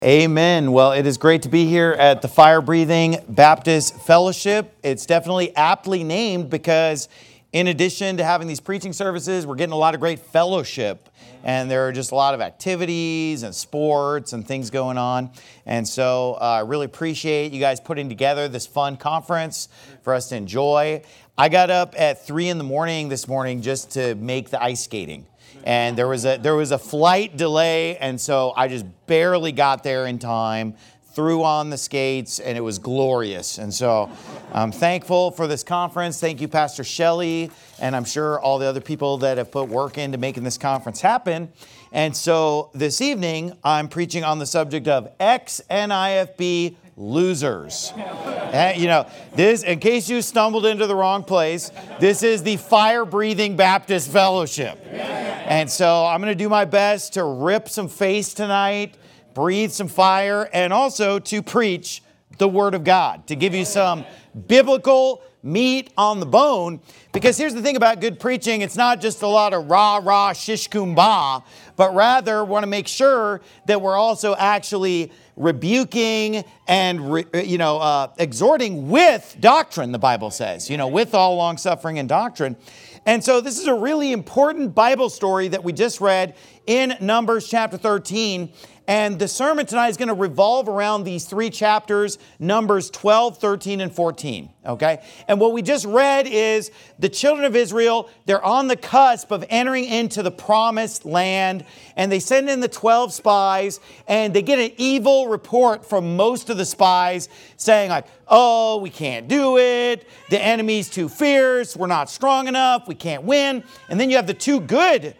Amen. Well, it is great to be here at the Fire Breathing Baptist Fellowship. It's definitely aptly named because in addition to having these preaching services, we're getting a lot of great fellowship. And there are just a lot of activities and sports and things going on. And so I really appreciate you guys putting together this fun conference for us to enjoy. I got up at 3 a.m. this morning just to make the ice skating. And there was a flight delay, and so I just barely got there in time, threw on the skates, and it was glorious. And so I'm thankful for this conference. Thank you, Pastor Shelley, and I'm sure all the other people that have put work into making this conference happen. And so this evening, I'm preaching on the subject of ex-NIFB losers. This, in case you stumbled into the wrong place, this is the Fire Breathing Baptist Fellowship. And so I'm going to do my best to rip some face tonight, breathe some fire, and also to preach the Word of God, to give you some biblical meat on the bone. Because here's the thing about good preaching, it's not just a lot of rah-rah, shish-kumbah, but rather want to make sure that we're also actually rebuking and exhorting with doctrine, the Bible says, with all long-suffering and doctrine. And so this is a really important Bible story that we just read in Numbers chapter 13. And the sermon tonight is going to revolve around these 3 chapters, Numbers 12, 13, and 14. Okay? And what we just read is the children of Israel, they're on the cusp of entering into the promised land. And they send in the 12 spies, and they get an evil report from most of the spies saying like, oh, we can't do it. The enemy's too fierce. We're not strong enough. We can't win. And then you have the 2 good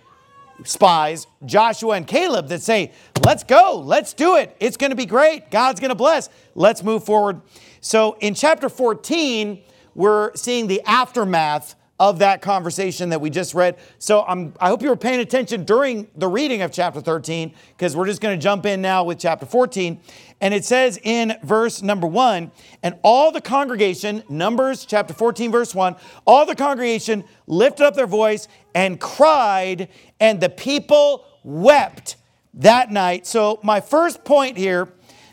spies, Joshua and Caleb, that say, let's go, let's do it. It's going to be great. God's going to bless. Let's move forward. So in chapter 14, we're seeing the aftermath of that conversation that we just read. So I hope you were paying attention during the reading of chapter 13, because we're just going to jump in now with chapter 14. And it says in verse number 1, and all the congregation, Numbers chapter 14, verse 1, all the congregation lifted up their voice and cried, and the people wept that night. So my first point here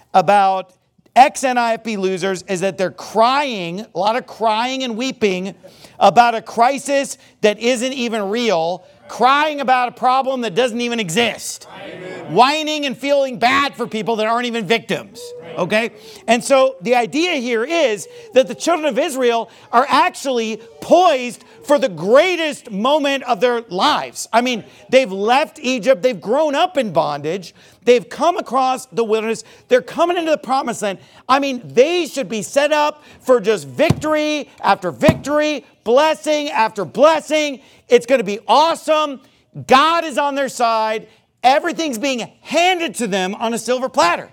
about ex-NIFB losers is that they're crying, a lot of crying and weeping about a crisis that isn't even real, crying about a problem that doesn't even exist, whining and feeling bad for people that aren't even victims. Okay? And so the idea here is that the children of Israel are actually poised for the greatest moment of their lives. I mean, they've left Egypt. They've grown up in bondage. They've come across the wilderness. They're coming into the promised land. I mean, they should be set up for just victory after victory, blessing after blessing. It's going to be awesome. God is on their side. Everything's being handed to them on a silver platter.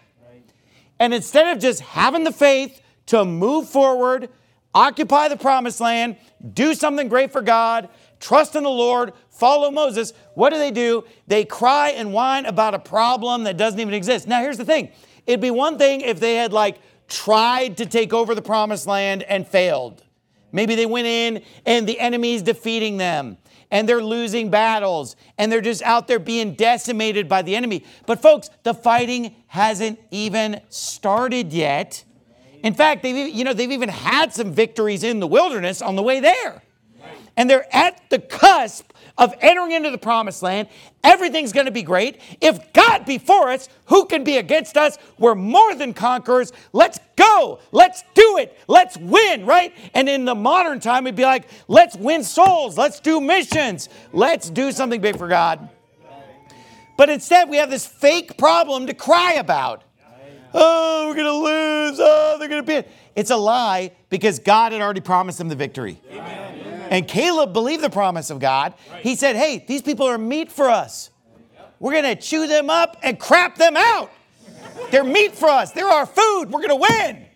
And instead of just having the faith to move forward, occupy the promised land, do something great for God, trust in the Lord, follow Moses, what do? They cry and whine about a problem that doesn't even exist. Now, here's the thing. It'd be one thing if they had tried to take over the promised land and failed. Maybe they went in and the enemy's defeating them, and they're losing battles, and they're just out there being decimated by the enemy. But folks, the fighting hasn't even started yet. In fact, they've even had some victories in the wilderness on the way there. And they're at the cusp of entering into the promised land. Everything's going to be great. If God be for us, who can be against us? We're more than conquerors. Let's go. Let's do it. Let's win, right? And in the modern time, it'd be like, let's win souls. Let's do missions. Let's do something big for God. But instead, we have this fake problem to cry about. Oh, we're going to lose. Oh, they're going to be. It's a lie, because God had already promised them the victory. Amen. And Caleb believed the promise of God. He said, hey, these people are meat for us. We're going to chew them up and crap them out. They're meat for us. They're our food. We're going to win.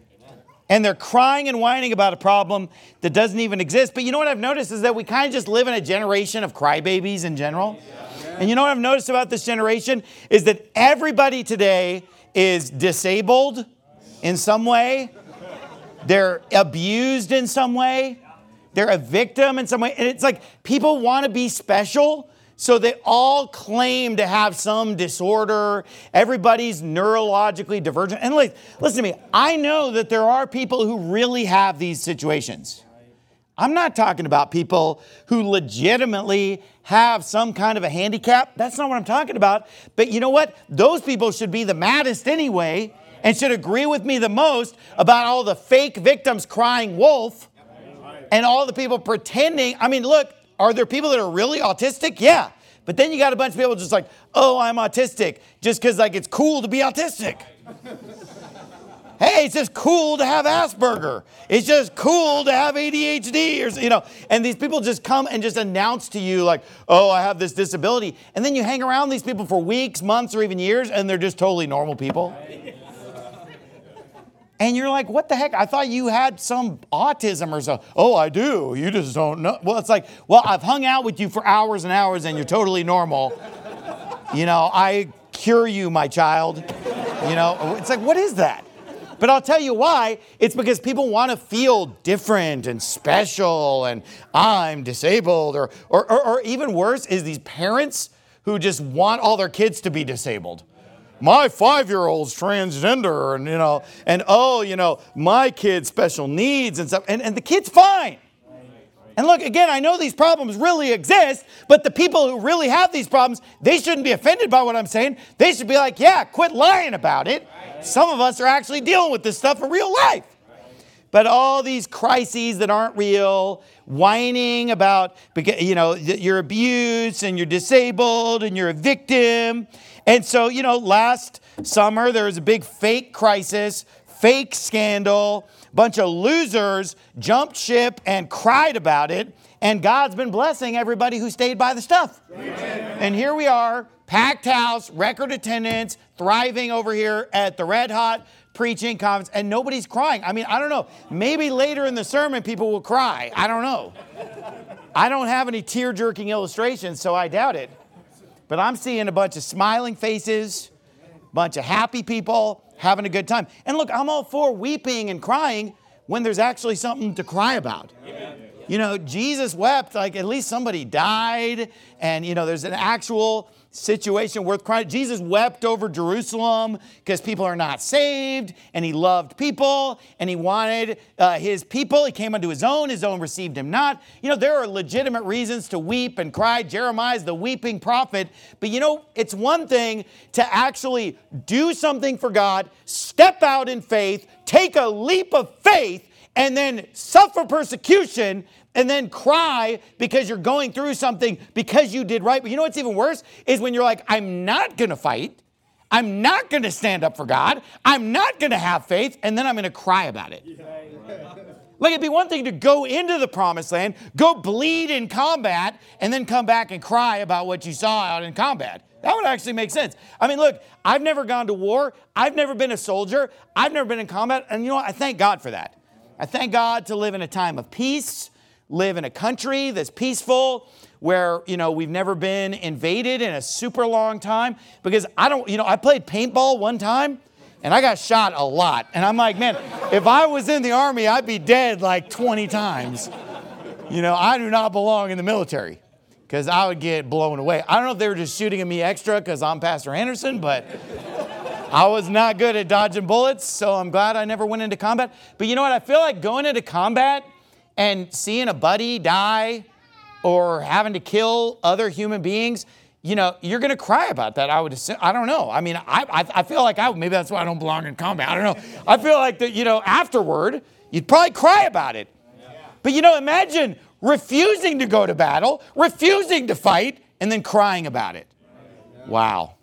And they're crying and whining about a problem that doesn't even exist. But you know what I've noticed is that we kind of just live in a generation of crybabies in general. And you know what I've noticed about this generation is that everybody today is disabled in some way. They're abused in some way. They're a victim in some way. And it's like people want to be special. So they all claim to have some disorder. Everybody's neurologically divergent. And listen to me, I know that there are people who really have these situations. I'm not talking about people who legitimately have some kind of a handicap. That's not what I'm talking about. But you know what? Those people should be the maddest anyway and should agree with me the most about all the fake victims crying wolf and all the people pretending. I mean, look, are there people that are really autistic? Yeah. But then you got a bunch of people just like, oh, I'm autistic, just because like it's cool to be autistic. Hey, it's just cool to have Asperger. It's just cool to have ADHD, or, and these people just come and just announce to you like, oh, I have this disability. And then you hang around these people for weeks, months, or even years, and they're just totally normal people. And you're like, what the heck? I thought you had some autism or so. Oh, I do. You just don't know. Well, it's like, well, I've hung out with you for hours and hours and you're totally normal. I cure you, my child. It's like, what is that? But I'll tell you why. It's because people want to feel different and special and I'm disabled. Or even worse is these parents who just want all their kids to be disabled. My 5-year-old's transgender and my kid's special needs and stuff. And the kid's fine. And look, again, I know these problems really exist, but the people who really have these problems, they shouldn't be offended by what I'm saying. They should be like, yeah, quit lying about it. Some of us are actually dealing with this stuff in real life. But all these crises that aren't real, whining about, you're abused and you're disabled and you're a victim. And so, last summer there was a big fake crisis, fake scandal. Bunch of losers jumped ship and cried about it. And God's been blessing everybody who stayed by the stuff. Amen. And here we are, packed house, record attendance, thriving over here at the Red Hot preaching conference, and nobody's crying. I mean, I don't know. Maybe later in the sermon people will cry. I don't know. I don't have any tear-jerking illustrations, so I doubt it. But I'm seeing a bunch of smiling faces, a bunch of happy people having a good time. And look, I'm all for weeping and crying when there's actually something to cry about. Amen. Jesus wept, like at least somebody died, and there's an actual situation worth crying. Jesus wept over Jerusalem because people are not saved, and he loved people, and he wanted his people. He came unto his own received him not. There are legitimate reasons to weep and cry. Jeremiah's the weeping prophet. But it's one thing to actually do something for God, step out in faith, take a leap of faith, and then suffer persecution, and then cry because you're going through something because you did right. But what's even worse is when you're like, I'm not going to fight. I'm not going to stand up for God. I'm not going to have faith. And then I'm going to cry about it. Like, it'd be one thing to go into the promised land, go bleed in combat, and then come back and cry about what you saw out in combat. That would actually make sense. I mean, look, I've never gone to war. I've never been a soldier. I've never been in combat. And I thank God for that. I thank God to live in a time of peace, live in a country that's peaceful, where, we've never been invaded in a super long time. Because I played paintball one time and I got shot a lot. And I'm like, man, if I was in the Army, I'd be dead like 20 times. I do not belong in the military because I would get blown away. I don't know if they were just shooting at me extra because I'm Pastor Anderson, but I was not good at dodging bullets, so I'm glad I never went into combat. But you know what? I feel like going into combat and seeing a buddy die or having to kill other human beings, you're going to cry about that, I would assume. I don't know. I mean, I feel like maybe that's why I don't belong in combat. I don't know. I feel like that, afterward, you'd probably cry about it. Yeah. But, imagine refusing to go to battle, refusing to fight, and then crying about it. Wow.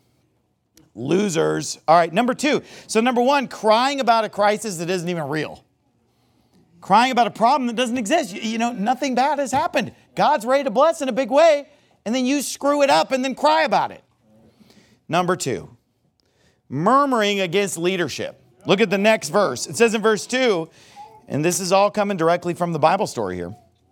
Losers. All right, number 2. So number 1, crying about a crisis that isn't even real. Crying about a problem that doesn't exist. Nothing bad has happened. God's ready to bless in a big way, and then you screw it up and then cry about it. Number 2, murmuring against leadership. Look at the next verse. It says in verse 2, and this is all coming directly from the Bible story here.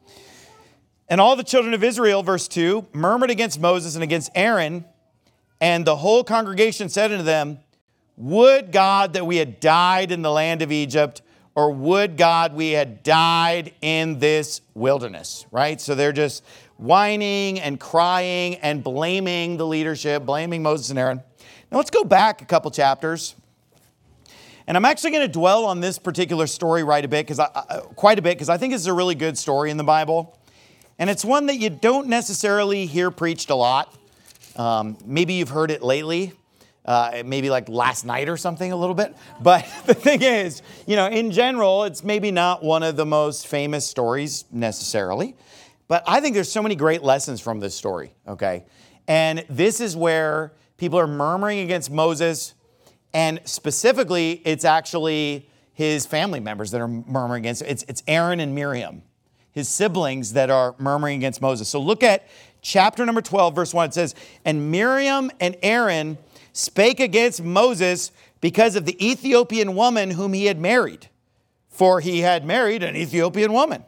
And all the children of Israel, verse 2, murmured against Moses and against Aaron, and the whole congregation said unto them, would God that we had died in the land of Egypt, or would God we had died in this wilderness, right? So they're just whining and crying and blaming the leadership, blaming Moses and Aaron. Now let's go back a couple chapters. And I'm actually going to dwell on this particular story quite a bit, because I think it's a really good story in the Bible. And it's one that you don't necessarily hear preached a lot. Maybe you've heard it lately, maybe like last night or something a little bit. But the thing is, in general, it's maybe not one of the most famous stories necessarily. But I think there's so many great lessons from this story, okay? And this is where people are murmuring against Moses, and specifically, it's actually his family members that are murmuring against him. It's Aaron and Miriam, his siblings, that are murmuring against Moses. So look at chapter number 12, verse 1. It says, "And Miriam and Aaron spake against Moses because of the Ethiopian woman whom he had married, for he had married an Ethiopian woman.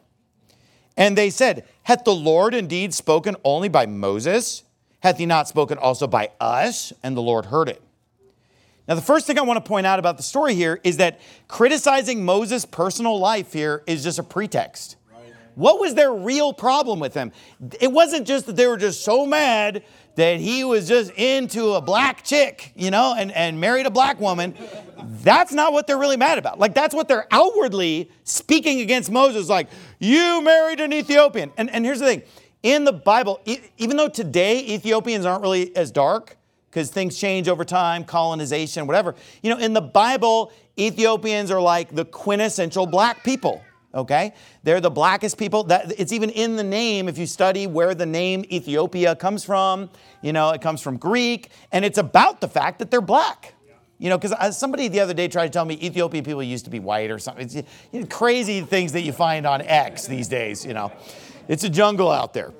And they said, Hath the Lord indeed spoken only by Moses? Hath he not spoken also by us? And the Lord heard it." Now, the first thing I want to point out about the story here is that criticizing Moses' personal life here is just a pretext. What was their real problem with him? It wasn't just that they were just so mad that he was just into a black chick, and married a black woman. That's not what they're really mad about. Like, that's what they're outwardly speaking against Moses, like, you married an Ethiopian. And here's the thing. In the Bible, even though today Ethiopians aren't really as dark, because things change over time, colonization, whatever. In the Bible, Ethiopians are like the quintessential black people. Okay? They're the blackest people. It's even in the name, if you study where the name Ethiopia comes from. It comes from Greek, and it's about the fact that they're black. Because somebody the other day tried to tell me Ethiopian people used to be white or something. It's crazy things that you find on X these days, It's a jungle out there.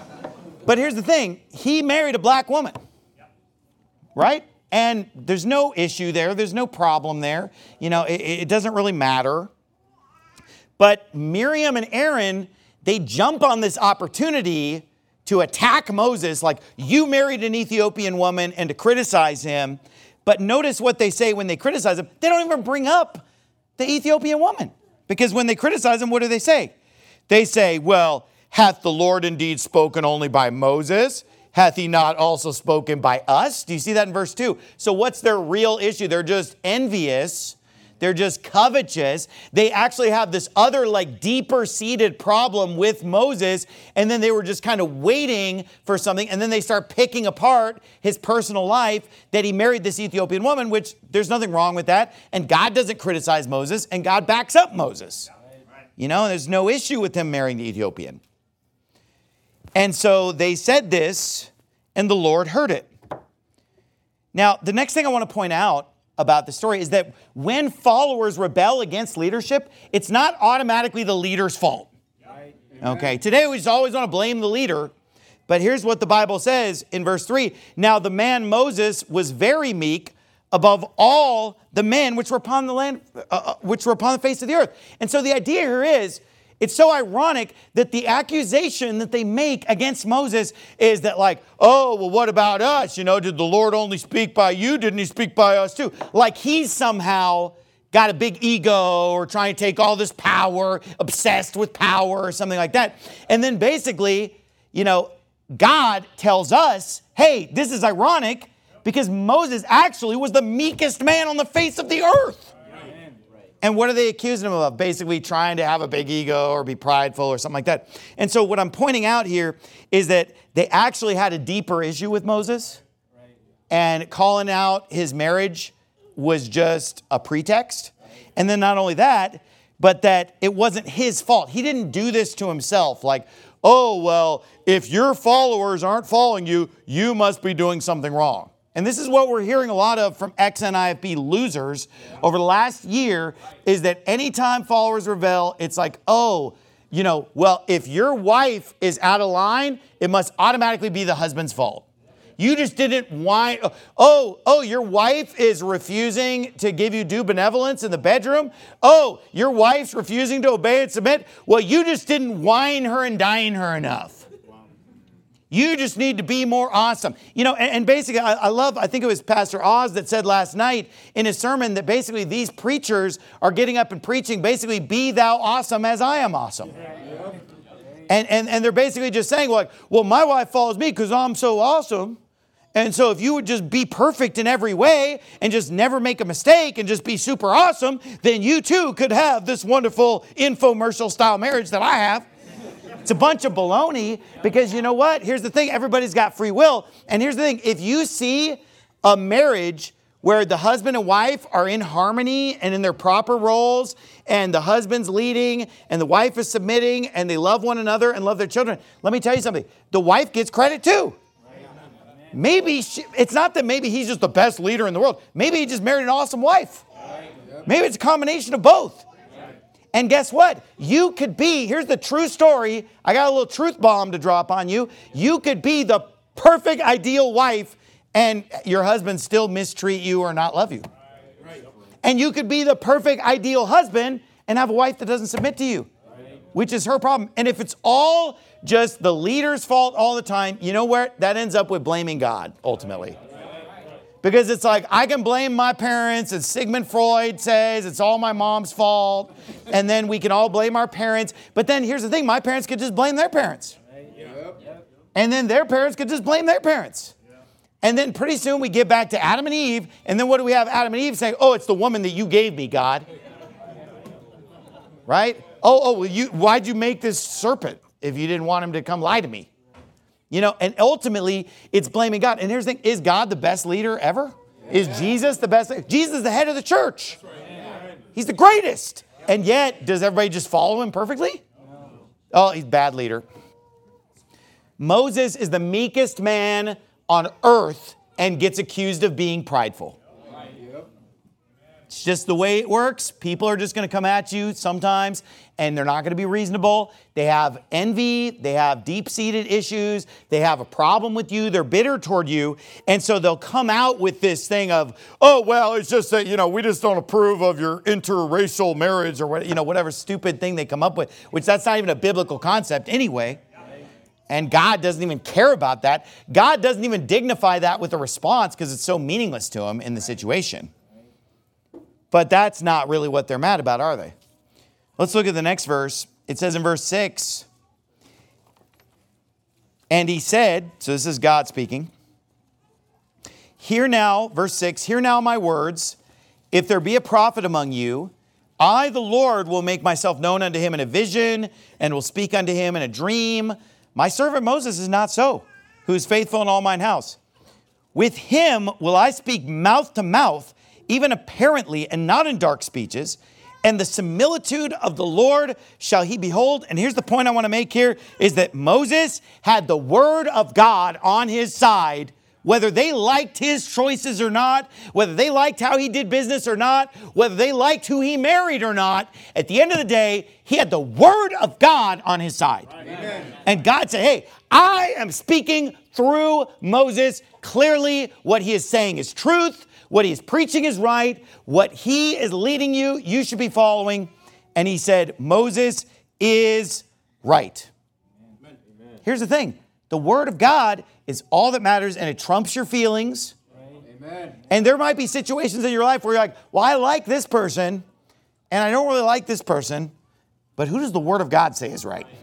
But here's the thing. He married a black woman, right? And there's no issue there. There's no problem there. It doesn't really matter. But Miriam and Aaron, they jump on this opportunity to attack Moses, like, you married an Ethiopian woman, and to criticize him. But notice what they say when they criticize him. They don't even bring up the Ethiopian woman. Because when they criticize him, what do they say? They say, well, hath the Lord indeed spoken only by Moses? Hath he not also spoken by us? Do you see that in verse 2? So what's their real issue? They're just envious. They're just covetous. They actually have this other, deeper seated problem with Moses. And then they were just kind of waiting for something. And then they start picking apart his personal life, that he married this Ethiopian woman, which there's nothing wrong with that. And God doesn't criticize Moses, and God backs up Moses. There's no issue with him marrying the Ethiopian. And so they said this, and the Lord heard it. Now, the next thing I want to point out about the story is that when followers rebel against leadership, it's not automatically the leader's fault. Okay, today we just always want to blame the leader. But here's what the Bible says in verse 3. Now the man Moses was very meek above all the men which were upon the land, which were upon the face of the earth. And so the idea here is, it's so ironic that the accusation that they make against Moses is that, oh, well, what about us? Did the Lord only speak by you? Didn't he speak by us too? Like he's somehow got a big ego or trying to take all this power, obsessed with power or something like that. And then basically, God tells us, hey, this is ironic because Moses actually was the meekest man on the face of the earth. And what are they accusing him of? Basically trying to have a big ego or be prideful or something like that. And so what I'm pointing out here is that they actually had a deeper issue with Moses. And calling out his marriage was just a pretext. And then not only that, but that it wasn't his fault. He didn't do this to himself. Like, oh, well, if your followers aren't following you, you must be doing something wrong. And this is what we're hearing a lot of from XNIFB losers over the last year, is that anytime followers rebel, it's like, oh, well, if your wife is out of line, it must automatically be the husband's fault. You just didn't whine. Oh, your wife is refusing to give you due benevolence in the bedroom. Oh, your wife's refusing to obey and submit. Well, you just didn't whine her and dine her enough. You just need to be more awesome. And basically, I think it was Pastor Oz that said last night in his sermon that basically these preachers are getting up and preaching, basically, be thou awesome as I am awesome. And they're basically just saying like, well, my wife follows me because I'm so awesome. And so if you would just be perfect in every way and just never make a mistake and just be super awesome, then you too could have this wonderful infomercial style marriage that I have. It's a bunch of baloney because you know what? Here's the thing. Everybody's got free will. And here's the thing. If you see a marriage where the husband and wife are in harmony and in their proper roles and the husband's leading and the wife is submitting and they love one another and love their children, let me tell you something. The wife gets credit too. Maybe it's not that maybe he's just the best leader in the world. Maybe he just married an awesome wife. Maybe it's a combination of both. And guess what? You could be, here's the true story. I got a little truth bomb to drop on you. You could be the perfect ideal wife and your husband still mistreat you or not love you. And you could be the perfect ideal husband and have a wife that doesn't submit to you, which is her problem. And if it's all just the leader's fault all the time, you know where that ends up with blaming God ultimately. Because it's like, I can blame my parents, as Sigmund Freud says, it's all my mom's fault. And then we can all blame our parents. But then here's the thing, my parents could just blame their parents. And then their parents could just blame their parents. And then pretty soon we get back to Adam and Eve. And then what do we have Adam and Eve saying? Oh, it's the woman that you gave me, God. Right? Why'd you make this serpent if you didn't want him to come lie to me? You know, and ultimately, it's blaming God. And here's the thing, is God the best leader ever? Yeah. Is Jesus the best? Jesus is the head of the church. Right. He's the greatest. And yet, does everybody just follow him perfectly? No. Oh, he's a bad leader. Moses is the meekest man on earth and gets accused of being prideful. It's just the way it works. People are just going to come at you sometimes, and they're not going to be reasonable. They have envy. They have deep-seated issues. They have a problem with you. They're bitter toward you. And so they'll come out with this thing of, oh, well, it's just that, we just don't approve of your interracial marriage or whatever stupid thing they come up with, which that's not even a biblical concept anyway. And God doesn't even care about that. God doesn't even dignify that with a response because it's so meaningless to him in the situation. But that's not really what they're mad about, are they? Let's look at the next verse. It says in verse 6, and he said, so this is God speaking, hear now, verse 6, hear now my words. If there be a prophet among you, I, the Lord, will make myself known unto him in a vision and will speak unto him in a dream. My servant Moses is not so, who is faithful in all mine house. With him will I speak mouth to mouth, even apparently and not in dark speeches, and the similitude of the Lord shall he behold. And here's the point I want to make here, is that Moses had the word of God on his side, whether they liked his choices or not, whether they liked how he did business or not, whether they liked who he married or not. At the end of the day, he had the word of God on his side. Amen. And God said, hey, I am speaking through Moses. Clearly, what he is saying is truth. What he is preaching is right. What he is leading you, you should be following. And he said, Moses is right. Amen. Here's the thing. The word of God is all that matters, and it trumps your feelings. Amen. And there might be situations in your life where you're like, well, I like this person, and I don't really like this person, but who does the word of God say is right?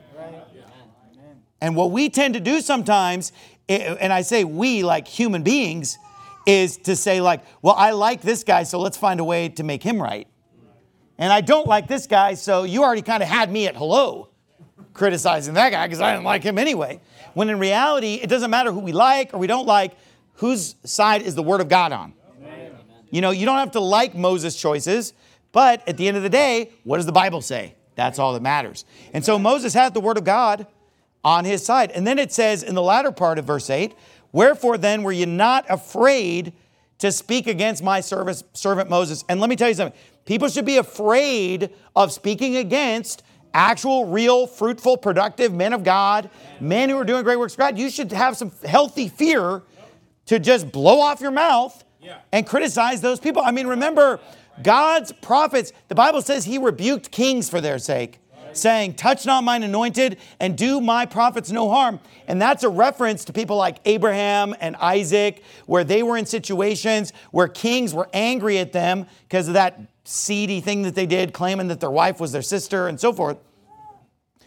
And what we tend to do sometimes, and I say we like human beings, is to say like, well, I like this guy, so let's find a way to make him right. And I don't like this guy, so you already kind of had me at hello, criticizing that guy because I didn't like him anyway. When in reality, it doesn't matter who we like or we don't like, whose side is the word of God on. Amen. You don't have to like Moses' choices, but at the end of the day, what does the Bible say? That's all that matters. And so Moses had the word of God on his side. And then it says in the latter part of verse 8, wherefore then were you not afraid to speak against my servant Moses? And let me tell you something. People should be afraid of speaking against actual, real, fruitful, productive men of God, men who are doing great works for God. You should have some healthy fear to just blow off your mouth and criticize those people. I mean, remember, God's prophets, the Bible says he rebuked kings for their sake, saying, touch not mine anointed and do my prophets no harm. And that's a reference to people like Abraham and Isaac, where they were in situations where kings were angry at them because of that seedy thing that they did, claiming that their wife was their sister and so forth.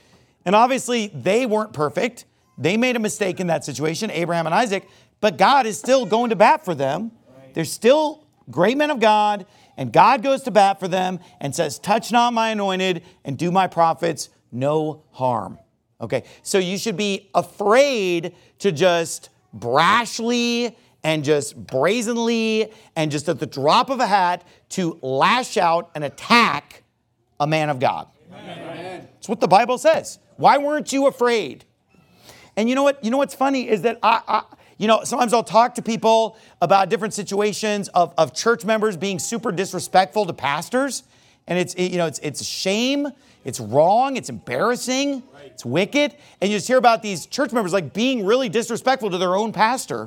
And obviously, they weren't perfect. They made a mistake in that situation, Abraham and Isaac, but God is still going to bat for them. They're still great men of God, and God goes to bat for them and says, touch not my anointed and do my prophets no harm. Okay, so you should be afraid to just brashly and just brazenly and just at the drop of a hat to lash out and attack a man of God. Amen. That's what the Bible says. Why weren't you afraid? And you know what? You know what's funny is that sometimes I'll talk to people about different situations of church members being super disrespectful to pastors, and it's a shame, it's wrong, it's embarrassing, it's wicked, and you just hear about these church members like being really disrespectful to their own pastor.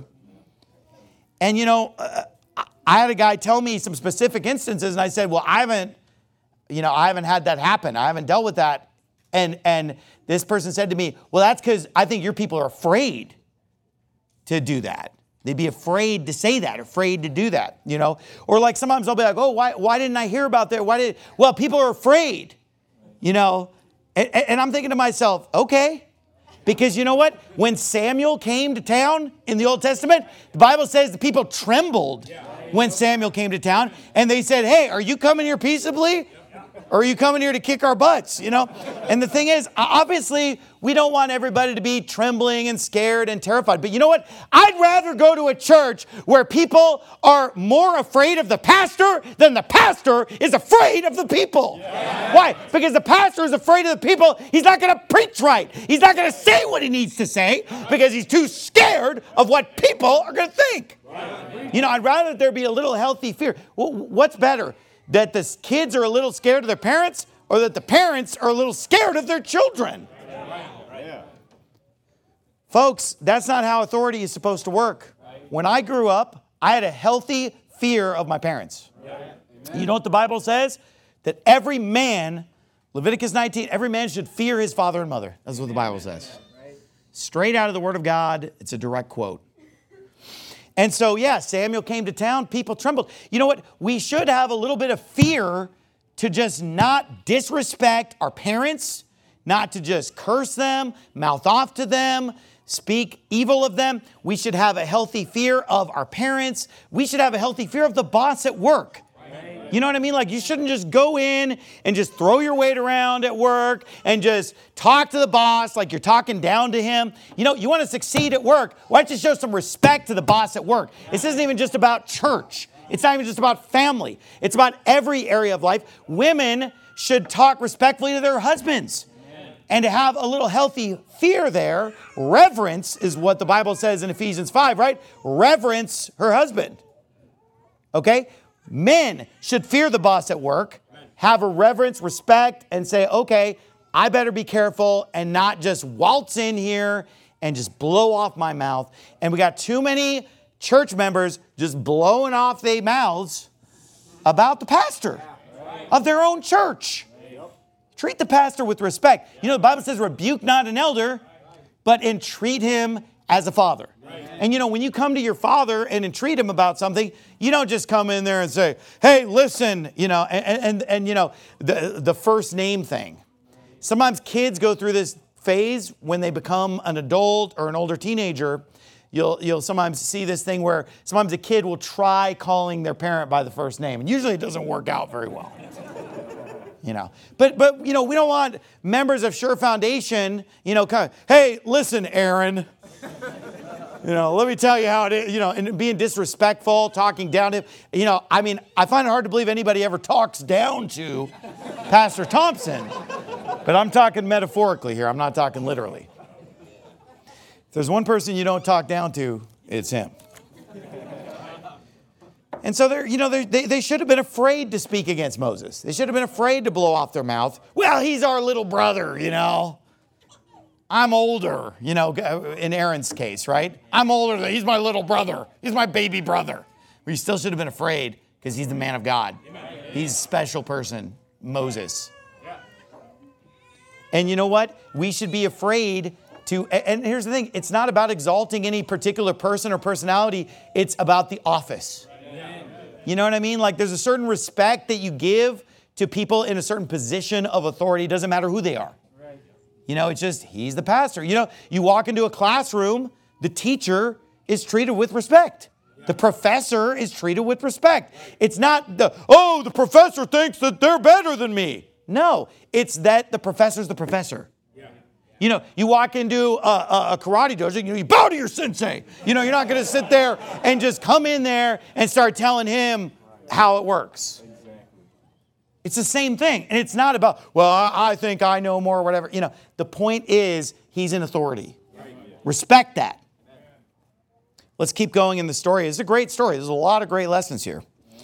And I had a guy tell me some specific instances, and I said, well, I haven't had that happen. I haven't dealt with that. And this person said to me, well, that's because I think your people are afraid to do that. They'd be afraid to say that, afraid to do that, Or like sometimes I'll be like, oh, why didn't I hear about that? Well, people are afraid, And I'm thinking to myself, okay. Because you know what? When Samuel came to town in the Old Testament, the Bible says the people trembled when Samuel came to town. And they said, hey, are you coming here peaceably? Or are you coming here to kick our butts, And the thing is, obviously, we don't want everybody to be trembling and scared and terrified. But you know what? I'd rather go to a church where people are more afraid of the pastor than the pastor is afraid of the people. Yeah. Why? Because the pastor is afraid of the people. He's not going to preach right. He's not going to say what he needs to say because he's too scared of what people are going to think. Right. I'd rather that there be a little healthy fear. What's better? That the kids are a little scared of their parents or that the parents are a little scared of their children? Yeah. Folks, that's not how authority is supposed to work. When I grew up, I had a healthy fear of my parents. Yeah. You know what the Bible says? That every man, Leviticus 19, every man should fear his father and mother. That's what the Bible says. Straight out of the Word of God, it's a direct quote. And so, Samuel came to town, people trembled. You know what? We should have a little bit of fear to just not disrespect our parents, not to just curse them, mouth off to them, speak evil of them. We should have a healthy fear of our parents. We should have a healthy fear of the boss at work. You know what I mean? Like you shouldn't just go in and just throw your weight around at work and just talk to the boss like you're talking down to him. You want to succeed at work. Why don't you show some respect to the boss at work? This isn't even just about church. It's not even just about family. It's about every area of life. Women should talk respectfully to their husbands. And to have a little healthy fear there, reverence is what the Bible says in Ephesians 5, right? Reverence her husband. Okay? Men should fear the boss at work, have a reverence, respect, and say, okay, I better be careful and not just waltz in here and just blow off my mouth. And we got too many church members just blowing off their mouths about the pastor of their own church. Treat the pastor with respect. The Bible says rebuke not an elder, but entreat him as a father. And when you come to your father and entreat him about something, you don't just come in there and say, hey, listen, the first name thing. Sometimes kids go through this phase when they become an adult or an older teenager. You'll sometimes see this thing where sometimes a kid will try calling their parent by the first name. And usually it doesn't work out very well. But we don't want members of Sure Foundation, hey, listen, Aaron. Let me tell you how it is, and being disrespectful, talking down to him. I find it hard to believe anybody ever talks down to Pastor Thompson. But I'm talking metaphorically here. I'm not talking literally. If there's one person you don't talk down to, it's him. And so they should have been afraid to speak against Moses. They should have been afraid to blow off their mouth. Well, he's our little brother, I'm older, in Aaron's case, right? I'm older. He's my little brother. He's my baby brother. But you still should have been afraid because he's the man of God. He's a special person, Moses. And you know what? We should be afraid to, and here's the thing, it's not about exalting any particular person or personality. It's about the office. You know what I mean? Like there's a certain respect that you give to people in a certain position of authority. It doesn't matter who they are. It's just, he's the pastor. You walk into a classroom, the teacher is treated with respect. The professor is treated with respect. It's not the professor thinks that they're better than me. No, it's that the professor's the professor. You walk into a karate dojo, you bow to your sensei. You're not going to sit there and just come in there and start telling him how it works. It's the same thing. And it's not about, I think I know more or whatever. The point is he's in authority. Respect that. Let's keep going in the story. It's a great story. There's a lot of great lessons here.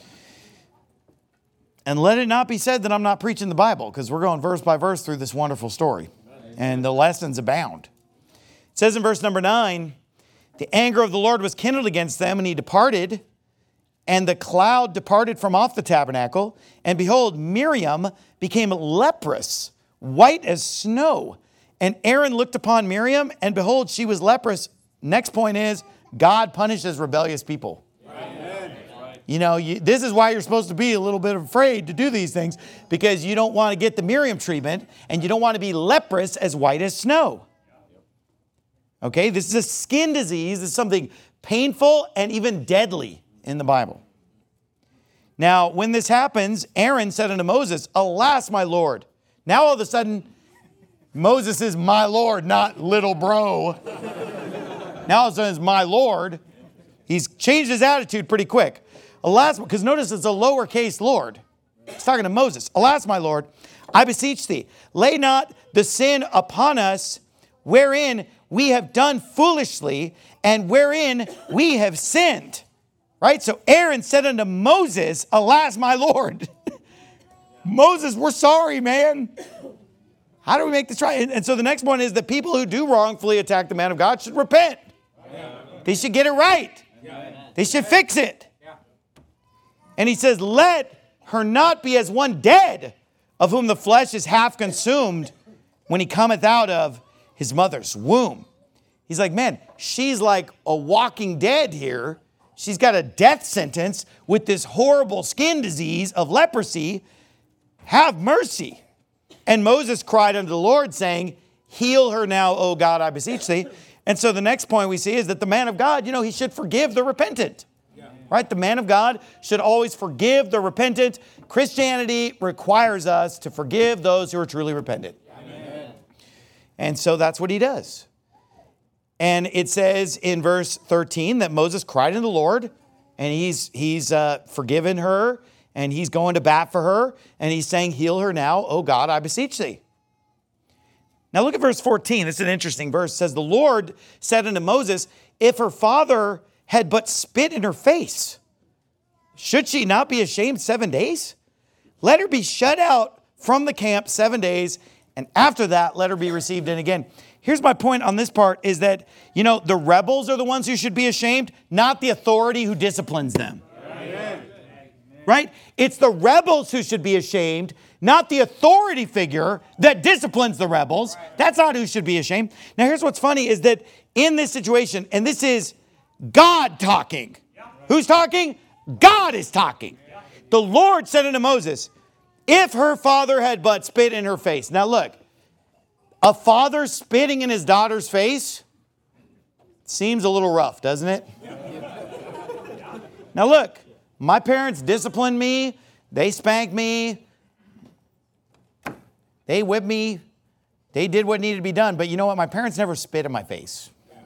And let it not be said that I'm not preaching the Bible, because we're going verse by verse through this wonderful story. And the lessons abound. It says in verse number 9, the anger of the Lord was kindled against them, and he departed, and the cloud departed from off the tabernacle. And behold, Miriam became leprous, white as snow. And Aaron looked upon Miriam, and behold, she was leprous. Next point is, God punishes rebellious people. This is why you're supposed to be a little bit afraid to do these things, because you don't want to get the Miriam treatment, and you don't want to be leprous as white as snow. Okay, this is a skin disease. This is something painful and even deadly in the Bible. Now, when this happens, Aaron said unto Moses, alas, my Lord. Now all of a sudden, Moses is my Lord, not little bro. Now all of a sudden it's my Lord. He's changed his attitude pretty quick. Alas, because notice it's a lowercase Lord. He's talking to Moses. Alas, my Lord, I beseech thee, lay not the sin upon us wherein we have done foolishly and wherein we have sinned. Right? So Aaron said unto Moses, alas, my Lord. Moses, we're sorry, man. How do we make this right? And so the next one is the people who do wrongfully attack the man of God should repent. They should get it right. They should fix it. And he says, let her not be as one dead, of whom the flesh is half consumed when he cometh out of his mother's womb. He's like, man, she's like a walking dead here. She's got a death sentence with this horrible skin disease of leprosy. Have mercy. And Moses cried unto the Lord, saying, heal her now, O God, I beseech thee. And so the next point we see is that the man of God, he should forgive the repentant. Right? The man of God should always forgive the repentant. Christianity requires us to forgive those who are truly repentant. Amen. And so that's what he does. And it says in verse 13 that Moses cried unto the Lord, and he's forgiven her, and he's going to bat for her, and he's saying, heal her now, O God, I beseech thee. Now look at verse 14. This is an interesting verse. It says, the Lord said unto Moses, if her father had but spit in her face, should she not be ashamed 7 days? Let her be shut out from the camp 7 days, and after that, let her be received in again. Here's my point on this part is that, the rebels are the ones who should be ashamed, not the authority who disciplines them. Amen. Right? It's the rebels who should be ashamed, not the authority figure that disciplines the rebels. That's not who should be ashamed. Now, here's what's funny is that in this situation, and this is God talking. Who's talking? God is talking. The Lord said unto Moses, if her father had but spit in her face. Now look, a father spitting in his daughter's face seems a little rough, doesn't it? Now look, my parents disciplined me. They spanked me. They whipped me. They did what needed to be done. But you know what? My parents never spit in my face.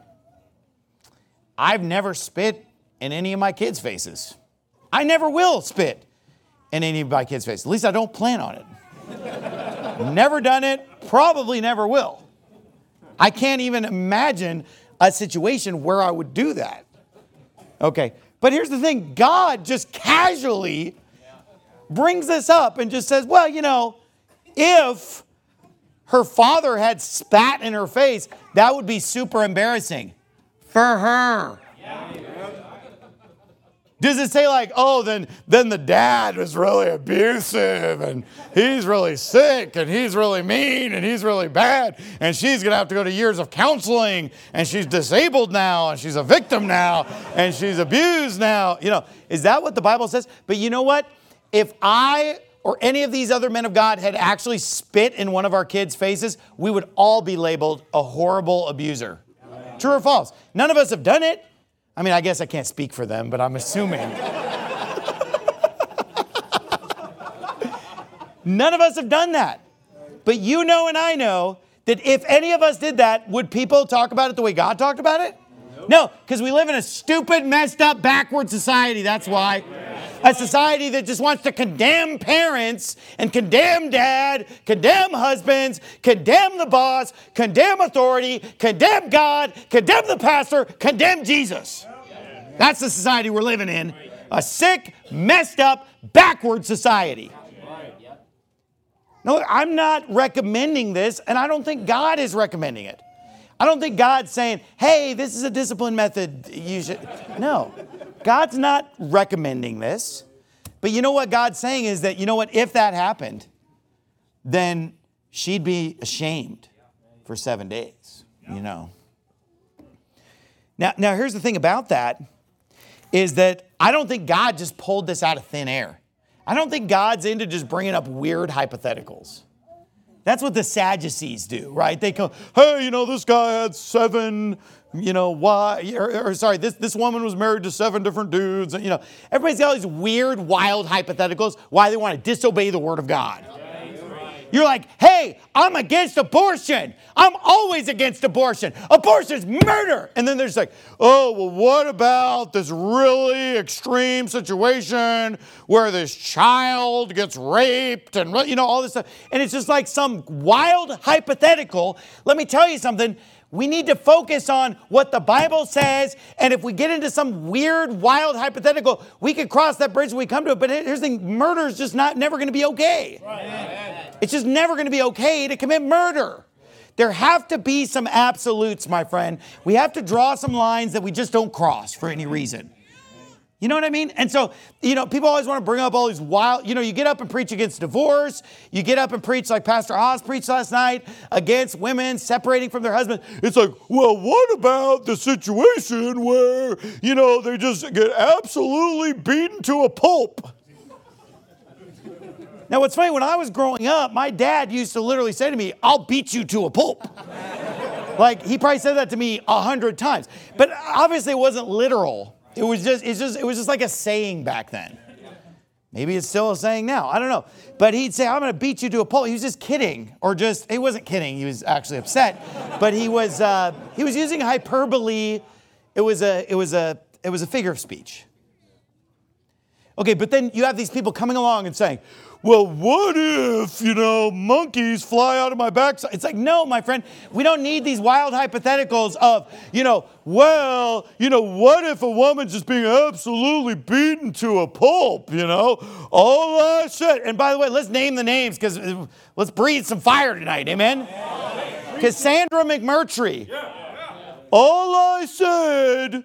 I've never spit in any of my kids' faces. I never will spit in any of my kids' faces. At least I don't plan on it. Never done it. Probably never will. I can't even imagine a situation where I would do that. Okay. But here's the thing. God just casually brings this up and just says, well, if her father had spat in her face, that would be super embarrassing for her. Does it say like, then the dad was really abusive and he's really sick and he's really mean and he's really bad and she's going to have to go to years of counseling and she's disabled now and she's a victim now and she's abused now? Is that what the Bible says? But you know what? If I or any of these other men of God had actually spit in one of our kids' faces, we would all be labeled a horrible abuser. True or false? None of us have done it. I mean, I guess I can't speak for them, but I'm assuming. None of us have done that. But you know and I know that if any of us did that, would people talk about it the way God talked about it? No, because we live in a stupid, messed up, backward society. That's why. A society that just wants to condemn parents and condemn dad, condemn husbands, condemn the boss, condemn authority, condemn God, condemn the pastor, condemn Jesus. That's the society we're living in. A sick, messed up, backward society. No, I'm not recommending this, and I don't think God is recommending it. I don't think God's saying, hey, this is a discipline method. You should. No, God's not recommending this. But you know what God's saying is that, you know what, if that happened, then she'd be ashamed for 7 days, you know. Now here's the thing about that, is that I don't think God just pulled this out of thin air. I don't think God's into just bringing up weird hypotheticals. That's what the Sadducees do, right? They go, hey, you know, this guy had 7, you know, this woman was married to 7 different dudes. And, you know, everybody's got all these weird, wild hypotheticals why they want to disobey the word of God. You're like, hey, I'm against abortion. I'm always against abortion. Abortion's murder. And then there's like, oh, well, what about this really extreme situation where this child gets raped and, you know, all this stuff. And it's just like some wild hypothetical. Let me tell you something. We need to focus on what the Bible says. And if we get into some weird, wild hypothetical, we could cross that bridge when we come to it. But here's the thing, murder is just never going to be okay. Right. It's just never going to be okay to commit murder. There have to be some absolutes, my friend. We have to draw some lines that we just don't cross for any reason. You know what I mean? And so, you know, people always want to bring up all these wild, you know, you get up and preach against divorce. You get up and preach like Pastor Oz preached last night against women separating from their husbands. It's like, well, what about the situation where, you know, they just get absolutely beaten to a pulp? Now, what's funny, when I was growing up, my dad used to literally say to me, I'll beat you to a pulp. Like, he probably said that to me 100 times. But obviously it wasn't literal. It was just like a saying back then. Maybe it's still a saying now. I don't know. But he'd say, I'm going to beat you to a pulp. He was just kidding. Or just, he wasn't kidding. He was actually upset. But he was using hyperbole. It was a figure of speech. Okay, but then you have these people coming along and saying, well, what if, you know, monkeys fly out of my backside? It's like, no, my friend, we don't need these wild hypotheticals of, you know, well, you know, what if a woman's just being absolutely beaten to a pulp, you know? All I said, and by the way, let's name the names because let's breathe some fire tonight, amen? Cassandra McMurtry. All I said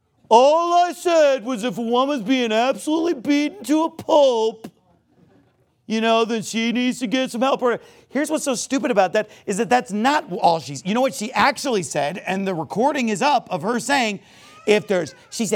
was if a woman's being absolutely beaten to a pulp, you know, then she needs to get some help. Here's what's so stupid about that is that that's not all you know what she actually said, and the recording is up of her saying, if there's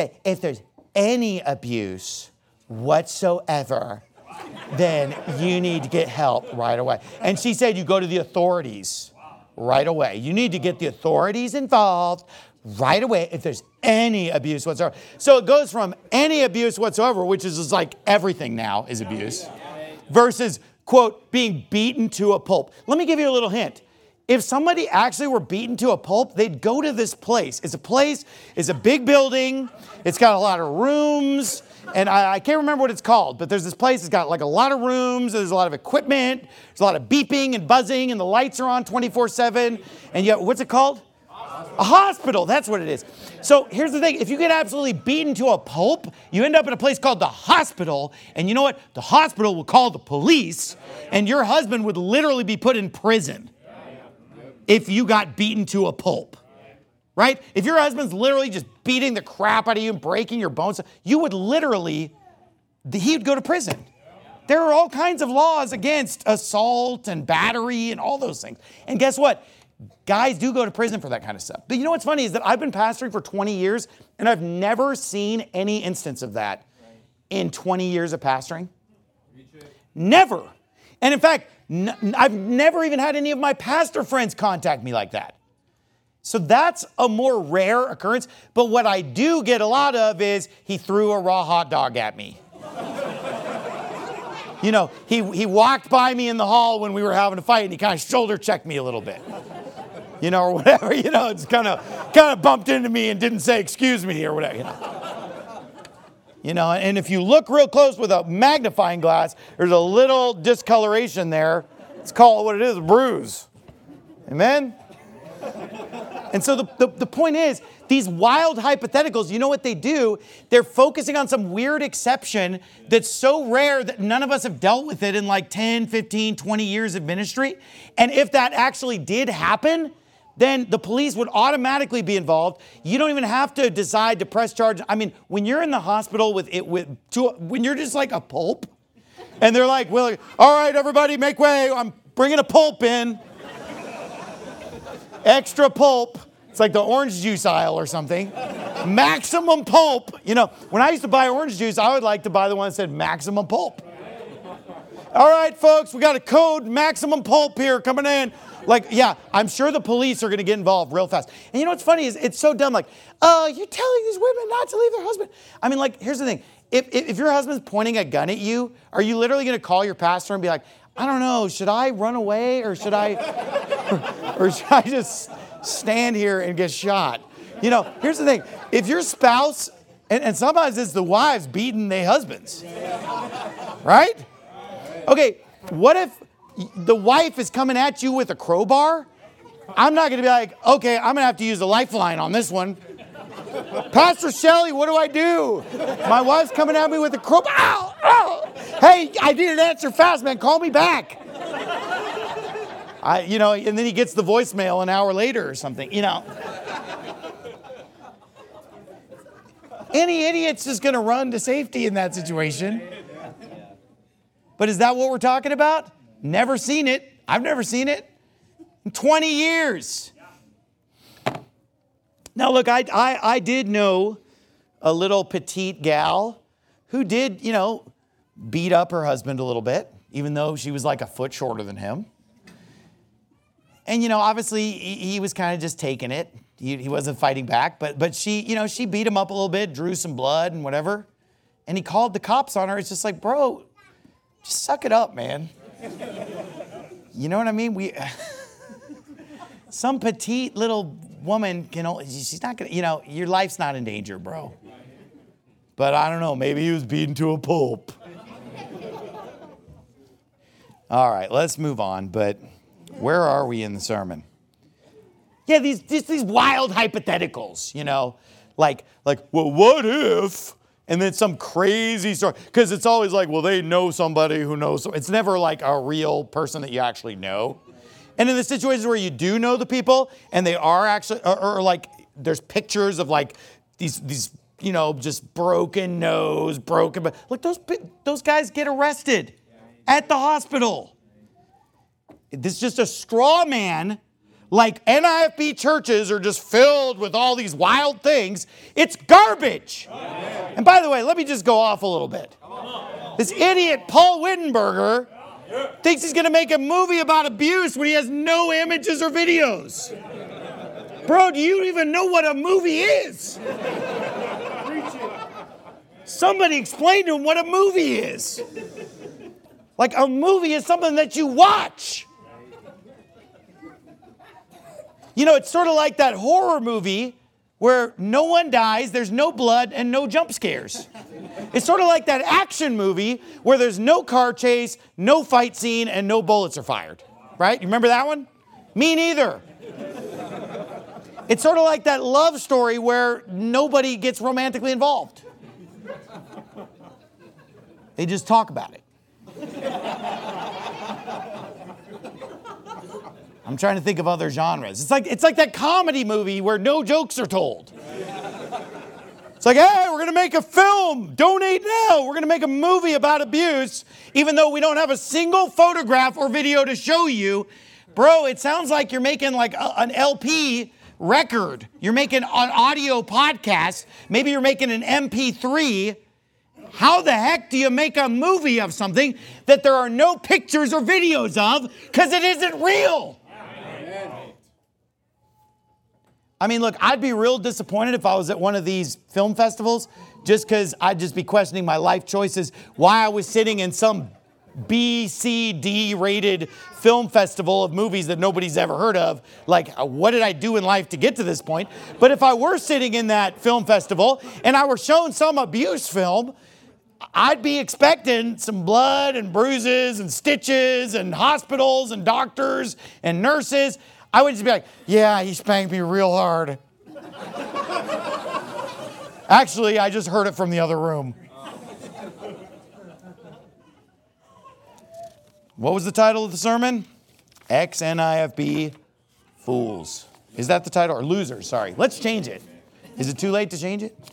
any abuse whatsoever, then you need to get help right away. And she said, you go to the authorities right away. You need to get the authorities involved right away if there's any abuse whatsoever. So it goes from any abuse whatsoever, which is just like everything now is abuse, versus, quote, being beaten to a pulp. Let me give you a little hint. If somebody actually were beaten to a pulp, they'd go to this place. It's a big building. It's got a lot of rooms. And I can't remember what it's called, but there's this place. It's got like a lot of rooms. There's a lot of equipment. There's a lot of beeping and buzzing, and the lights are on 24/7. And yet, what's it called? A hospital, that's what it is. So here's the thing. If you get absolutely beaten to a pulp, you end up in a place called the hospital. And you know what? The hospital will call the police, and your husband would literally be put in prison if you got beaten to a pulp. Right? If your husband's literally just beating the crap out of you and breaking your bones, you would literally, he would go to prison. There are all kinds of laws against assault and battery and all those things. And guess what? Guys do go to prison for that kind of stuff. But you know what's funny is that I've been pastoring for 20 years, and I've never seen any instance of that in 20 years of pastoring. Never. And in fact, I've never even had any of my pastor friends contact me like that. So that's a more rare occurrence. But what I do get a lot of is he threw a raw hot dog at me. You know, he walked by me in the hall when we were having a fight and he kind of shoulder checked me a little bit. You know, or whatever, you know, it's kind of bumped into me and didn't say excuse me or whatever, you know. And if you look real close with a magnifying glass, there's a little discoloration there. Let's call it what it is, a bruise. Amen? And so the point is, these wild hypotheticals, you know what they do? They're focusing on some weird exception that's so rare that none of us have dealt with it in like 10, 15, 20 years of ministry. And if that actually did happen, then the police would automatically be involved. You don't even have to decide to press charge. I mean, when you're in the hospital when you're just like a pulp, and they're like, well, all right, everybody make way. I'm bringing a pulp in. Extra pulp. It's like the orange juice aisle or something. Maximum pulp. You know, when I used to buy orange juice, I would like to buy the one that said maximum pulp. All right, folks, we got a code maximum pulp here coming in. Like, yeah, I'm sure the police are going to get involved real fast. And you know what's funny is it's so dumb. Like, you're telling these women not to leave their husband. I mean, like, here's the thing. If your husband's pointing a gun at you, are you literally going to call your pastor and be like, I don't know, should I run away or should I just stand here and get shot? You know, here's the thing. If your spouse, and sometimes it's the wives beating their husbands, right? Okay, what if the wife is coming at you with a crowbar? I'm not going to be like, okay, I'm going to have to use a lifeline on this one. Pastor Shelley, what do I do? My wife's coming at me with a crowbar. Ow, ow. Hey, I need an answer fast, man. Call me back. And then he gets the voicemail an hour later or something, you know. Any idiot's just going to run to safety in that situation. But is that what we're talking about? Never seen it. I've never seen it in 20 years. Now, look, I did know a little petite gal who did, beat up her husband a little bit, even though she was like a foot shorter than him. And, obviously he was kind of just taking it. He wasn't fighting back, but she, she beat him up a little bit, drew some blood and whatever. And he called the cops on her. It's just like, bro, just suck it up, man. You know what I mean? Some petite little woman she's not going to, your life's not in danger, bro. But I don't know, maybe he was beaten to a pulp. All right, let's move on. But where are we in the sermon? Yeah, these wild hypotheticals, like, well, what if? And then some crazy story. Because it's always like, well, they know somebody who knows. It's never like a real person that you actually know. And in the situations where you do know the people and they are actually, or like there's pictures of like these just broken nose, but look, those guys get arrested at the hospital. This is just a straw man. Like NIFB churches are just filled with all these wild things. It's garbage. And by the way, let me just go off a little bit. This idiot Paul Wittenberger thinks he's going to make a movie about abuse when he has no images or videos. Bro, do you even know what a movie is? Somebody explain to him what a movie is. Like a movie is something that you watch. It's sort of like that horror movie where no one dies, there's no blood, and no jump scares. It's sort of like that action movie where there's no car chase, no fight scene, and no bullets are fired. Right? You remember that one? Me neither. It's sort of like that love story where nobody gets romantically involved. They just talk about it. I'm trying to think of other genres. It's like that comedy movie where no jokes are told. It's like, hey, we're going to make a film. Donate now. We're going to make a movie about abuse, even though we don't have a single photograph or video to show you. Bro, it sounds like you're making like an LP record. You're making an audio podcast. Maybe you're making an MP3. How the heck do you make a movie of something that there are no pictures or videos of because it isn't real? I mean, look, I'd be real disappointed if I was at one of these film festivals just because I'd just be questioning my life choices, why I was sitting in some B, C, D rated film festival of movies that nobody's ever heard of. Like, what did I do in life to get to this point? But if I were sitting in that film festival and I were shown some abuse film, I'd be expecting some blood and bruises and stitches and hospitals and doctors and nurses. I would just be like, yeah, he spanked me real hard. Actually, I just heard it from the other room. What was the title of the sermon? XNIFB Fools. Is that the title? Or Losers, sorry. Let's change it. Is it too late to change it?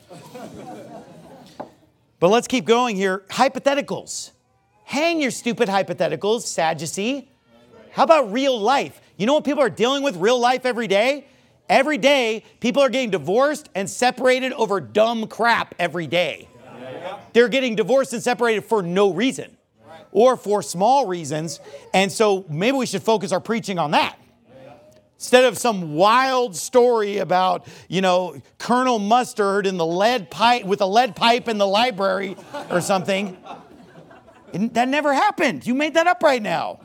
But let's keep going here. Hypotheticals. Hang your stupid hypotheticals, Sadducee. How about real life? You know what people are dealing with real life every day? Every day, people are getting divorced and separated over dumb crap every day. They're getting divorced and separated for no reason or for small reasons. And so maybe we should focus our preaching on that. Instead of some wild story about, Colonel Mustard in the lead pipe with a lead pipe in the library or something. That never happened. You made that up right now.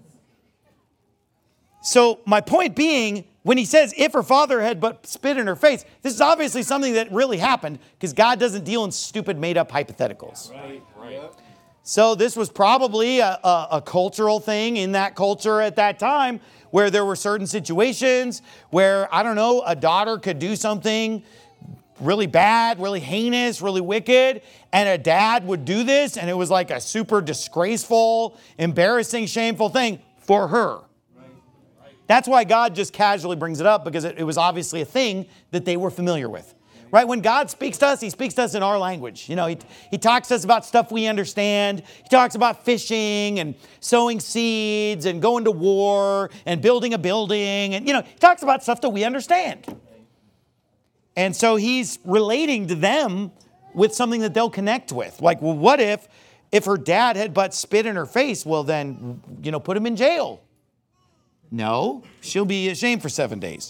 So my point being, when he says, if her father had but spit in her face, this is obviously something that really happened because God doesn't deal in stupid made up hypotheticals. Right. So this was probably a cultural thing in that culture at that time where there were certain situations where, a daughter could do something really bad, really heinous, really wicked, and a dad would do this, and it was like a super disgraceful, embarrassing, shameful thing for her. That's why God just casually brings it up, because it was obviously a thing that they were familiar with. Right? When God speaks to us, he speaks to us in our language. He talks to us about stuff we understand. He talks about fishing and sowing seeds and going to war and building a building. And, he talks about stuff that we understand. And so he's relating to them with something that they'll connect with. Like, well, what if her dad had but spit in her face? Well, then, put him in jail. No, she'll be ashamed for 7 days.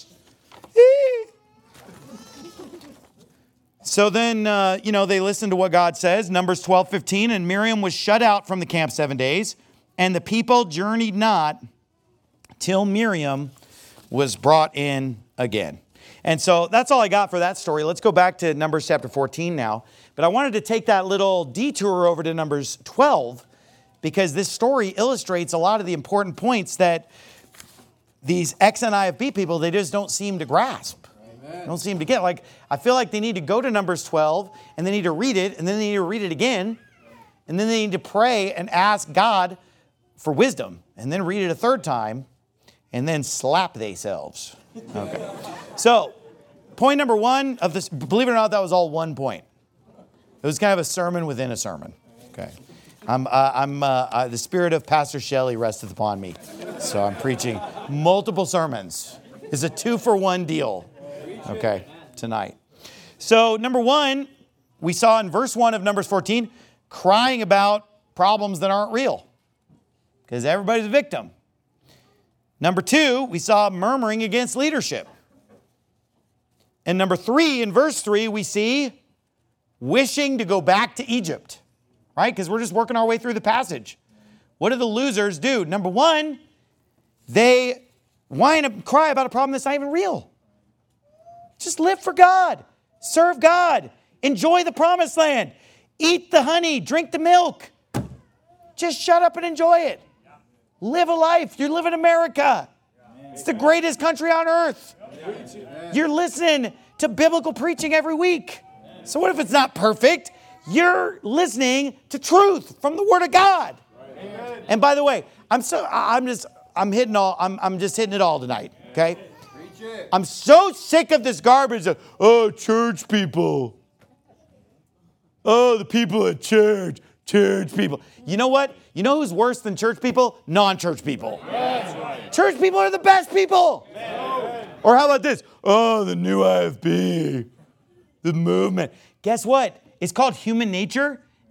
So then, they listened to what God says. Numbers 12:15, and Miriam was shut out from the camp 7 days, and the people journeyed not till Miriam was brought in again. And so that's all I got for that story. Let's go back to Numbers chapter 14 now. But I wanted to take that little detour over to Numbers 12 because this story illustrates a lot of the important points that these XNIFB people, they just don't seem to grasp. They don't seem to get. Like, I feel like they need to go to Numbers 12 and they need to read it and then they need to read it again. And then they need to pray and ask God for wisdom and then read it a third time and then slap themselves. Okay. So, point number one of this, believe it or not, that was all 1 point. It was kind of a sermon within a sermon. Okay. The spirit of Pastor Shelley resteth upon me. So I'm preaching multiple sermons. It's a 2-for-1 deal. Okay, tonight. So number one, we saw in verse 1 of Numbers 14, crying about problems that aren't real. Because everybody's a victim. Number 2, we saw murmuring against leadership. And number 3, in verse 3, we see wishing to go back to Egypt. Right? Because we're just working our way through the passage. What do the losers do? Number 1, they whine and cry about a problem that's not even real. Just live for God. Serve God. Enjoy the promised land. Eat the honey. Drink the milk. Just shut up and enjoy it. Live a life. You live in America. It's the greatest country on earth. You're listening to biblical preaching every week. So what if it's not perfect? You're listening to truth from the Word of God. And by the way, I'm just hitting it all tonight. Okay? I'm so sick of this garbage of, church people. Oh, the people at church people. You know what? You know who's worse than church people? Non-church people. Church people are the best people. Or how about this? Oh, the new IFB, the movement. Guess what? It's called human nature.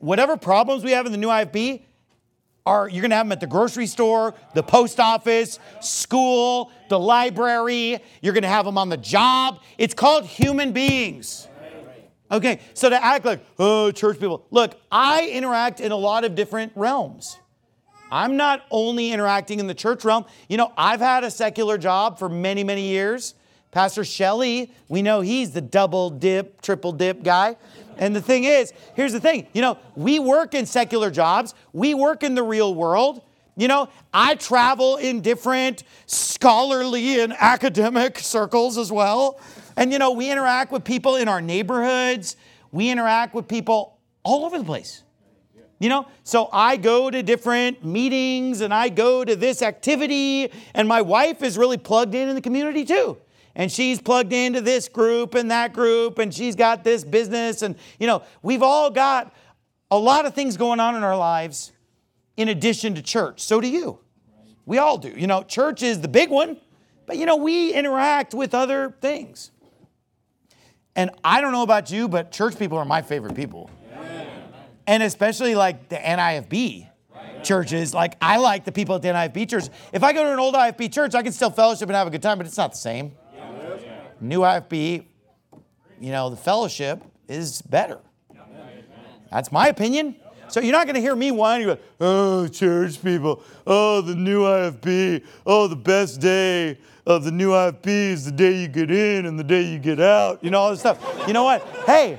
whatever problems we have in the new IFB, you're going to have them at the grocery store, the post office, school, the library. You're going to have them on the job. It's called human beings. Okay, so to act like, oh, church people. Look, I interact in a lot of different realms. I'm not only interacting in the church realm. You know, I've had a secular job for many, many years. Pastor Shelley, we know he's the double dip, triple dip guy. And the thing is, here's the thing. You know, we work in secular jobs. We work in the real world. You know, I travel in different scholarly and academic circles as well. And, you know, we interact with people in our neighborhoods. We interact with people all over the place. You know, so I go to different meetings and I go to this activity. And my wife is really plugged in the community too. And she's plugged into this group and that group, and she's got this business. And, you know, we've all got a lot of things going on in our lives in addition to church. So do you. We all do. You know, church is the big one, but, you know, we interact with other things. And I don't know about you, but church people are my favorite people. And especially like the NIFB churches. Like, I like the people at the NIFB church. If I go to an old IFB church, I can still fellowship and have a good time, but it's not the same. New IFB, you know, the fellowship is better. That's my opinion. So you're not going to hear me whining about, oh, church people, oh, the new IFB, oh, the best day of the new IFB is the day you get in and the day you get out, you know, all this stuff. You know what? Hey,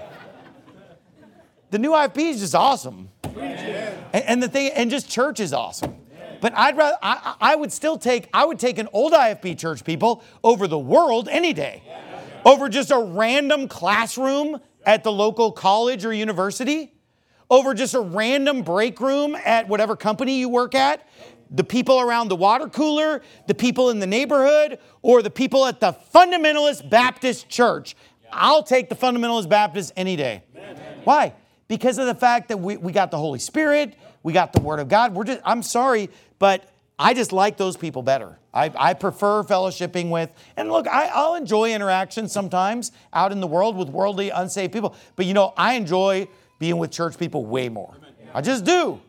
the new IFB is just awesome. And the thing, and just church is awesome. But I would take an old IFB church people over the world any day. Over just a random classroom at the local college or university. Over just a random break room at whatever company you work at. The people around the water cooler, the people in the neighborhood, or the people at the Fundamentalist Baptist Church. I'll take the Fundamentalist Baptist any day. Why? Because of the fact that we got the Holy Spirit, we got the Word of God. I'm sorry, but I just like those people better. I prefer fellowshipping with, and look, I'll enjoy interaction sometimes out in the world with worldly, unsaved people. But you know, I enjoy being with church people way more. I just do.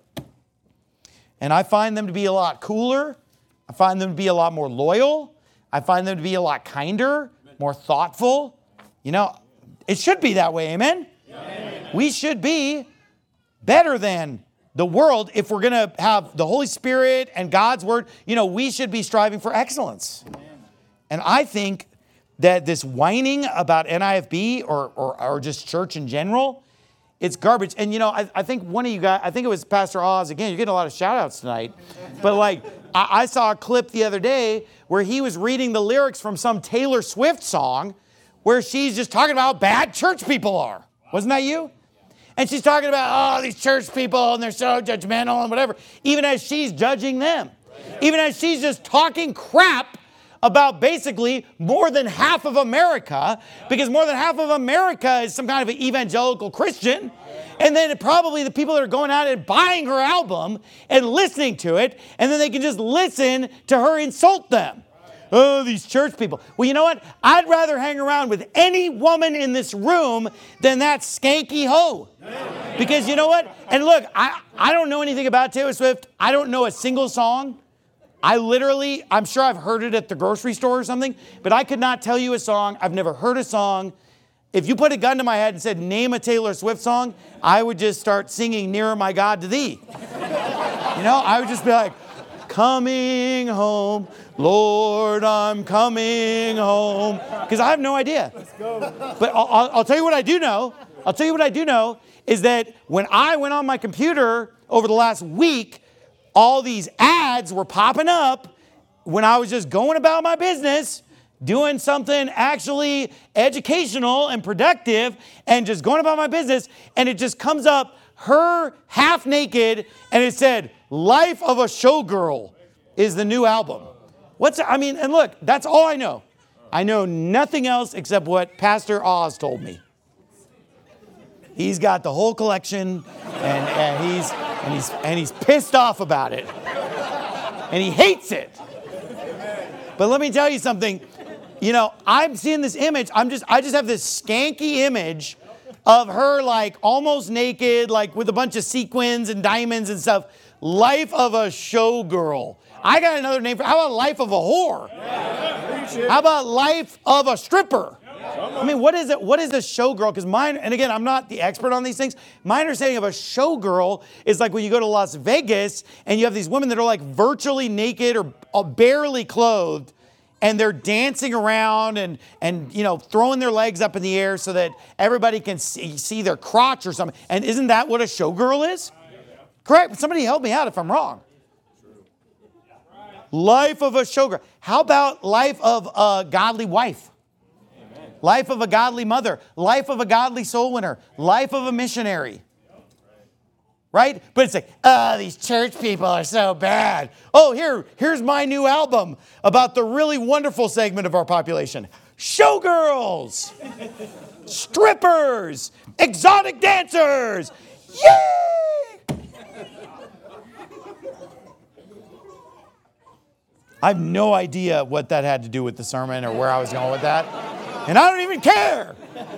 And I find them to be a lot cooler. I find them to be a lot more loyal. I find them to be a lot kinder, more thoughtful. You know, it should be that way, amen? We should be better than the world if we're going to have the Holy Spirit and God's Word. You know, we should be striving for excellence. And I think that this whining about NIFB or just church in general, it's garbage. And, you know, I think one of you guys, I think it was Pastor Oz, again, you're getting a lot of shout-outs tonight. But, like, I saw a clip the other day where he was reading the lyrics from some Taylor Swift song where she's just talking about how bad church people are. Wasn't that you? And she's talking about, oh, these church people, and they're so judgmental and whatever, even as she's judging them. Even as she's just talking crap about basically more than half of America, because more than half of America is some kind of an evangelical Christian. And then probably the people that are going out and buying her album and listening to it, and then they can just listen to her insult them. Oh, these church people. Well, you know what? I'd rather hang around with any woman in this room than that skanky hoe. Because you know what? And look, I don't know anything about Taylor Swift. I don't know a single song. I'm sure I've heard it at the grocery store or something, but I could not tell you a song. I've never heard a song. If you put a gun to my head and said, name a Taylor Swift song, I would just start singing Nearer My God to Thee. You know, I would just be like, coming home, Lord, I'm coming home. Because I have no idea. Let's go. But I'll tell you what I do know. I'll tell you what I do know is that when I went on my computer over the last week, all these ads were popping up when I was just going about my business, doing something actually educational and productive, and just going about my business, and it just comes up, her half naked, and it said, Life of a Showgirl is the new album. And look, that's all I know. I know nothing else except what Pastor Oz told me. He's got the whole collection, and he's pissed off about it. And he hates it. But let me tell you something. You know, I'm seeing this image. I just have this skanky image of her like almost naked, like with a bunch of sequins and diamonds and stuff. Life of a showgirl. I got another name for, how about life of a whore? How about life of a stripper? I mean, what is it? What is a showgirl? Because mine, and again, I'm not the expert on these things. My understanding of a showgirl is like when you go to Las Vegas and you have these women that are like virtually naked or barely clothed, and they're dancing around and you know, throwing their legs up in the air so that everybody can see their crotch or something. And isn't that what a showgirl is? Correct. Somebody help me out if I'm wrong. Life of a showgirl. How about life of a godly wife? Amen. Life of a godly mother. Life of a godly soul winner. Life of a missionary. Right? But it's like, these church people are so bad. Oh, here's my new album about the really wonderful segment of our population. Showgirls. Strippers. Exotic dancers. Yay! I have no idea what that had to do with the sermon or where I was going with that. And I don't even care.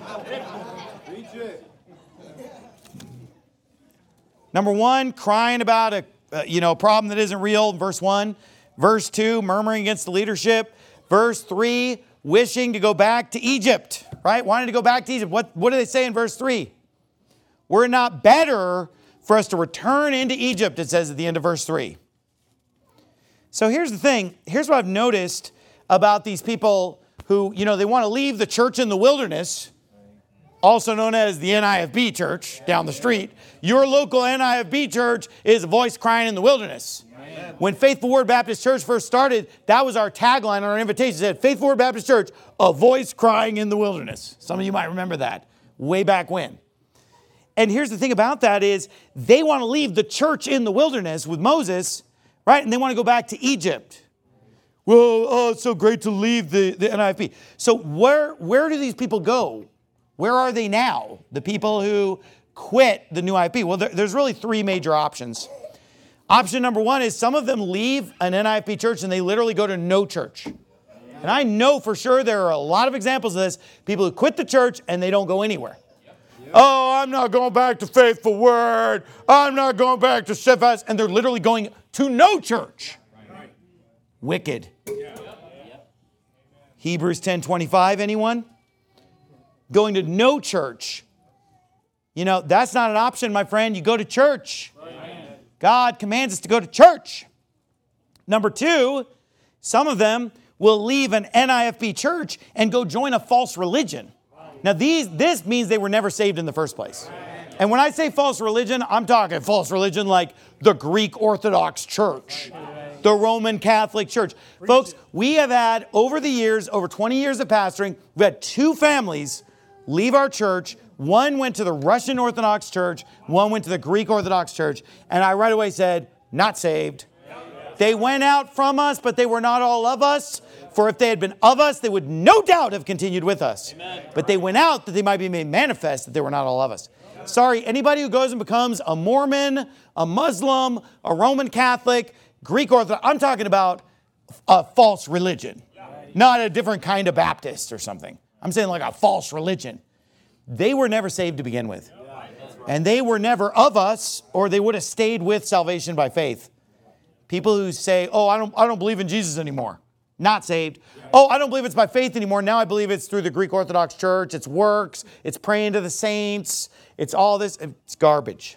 Number one, crying about a problem that isn't real, verse 1. Verse 2, murmuring against the leadership. Verse 3, wishing to go back to Egypt, right? Wanting to go back to Egypt. What do they say in verse 3? Were it not better for us to return into Egypt, it says at the end of verse 3. So here's the thing. Here's what I've noticed about these people who, they want to leave the church in the wilderness, also known as the NIFB church down the street. Your local NIFB church is a voice crying in the wilderness. Amen. When Faithful Word Baptist Church first started, that was our tagline on our invitation. It said, Faithful Word Baptist Church, a voice crying in the wilderness. Some of you might remember that way back when. And here's the thing about that is they want to leave the church in the wilderness with Moses, right? And they want to go back to Egypt. Well, it's so great to leave the NIFB. So where do these people go? Where are they now? The people who quit the new IFB. Well, there's really three major options. Option number one is some of them leave an NIFB church and they literally go to no church. And I know for sure there are a lot of examples of this. People who quit the church and they don't go anywhere. Oh, I'm not going back to Faithful Word. I'm not going back to Steadfast. And they're literally going to no church. Wicked. Hebrews 10:25, anyone? Going to no church. That's not an option, my friend. You go to church. God commands us to go to church. Number two, some of them will leave an NIFB church and go join a false religion. Now, this means they were never saved in the first place. And when I say false religion, I'm talking false religion like the Greek Orthodox Church, the Roman Catholic Church. Folks, we have had, over the years, over 20 years of pastoring, we've had two families leave our church. One went to the Russian Orthodox Church. One went to the Greek Orthodox Church. And I right away said, not saved. They went out from us, but they were not all of us. For if they had been of us, they would no doubt have continued with us. Amen. But they went out that they might be made manifest that they were not all of us. Sorry, anybody who goes and becomes a Mormon, a Muslim, a Roman Catholic, Greek Orthodox, I'm talking about a false religion, not a different kind of Baptist or something. I'm saying like a false religion. They were never saved to begin with. And they were never of us, or they would have stayed with salvation by faith. People who say, oh, I don't believe in Jesus anymore. Not saved. Oh, I don't believe it's by faith anymore. Now I believe it's through the Greek Orthodox Church. It's works. It's praying to the saints. It's all this. It's garbage.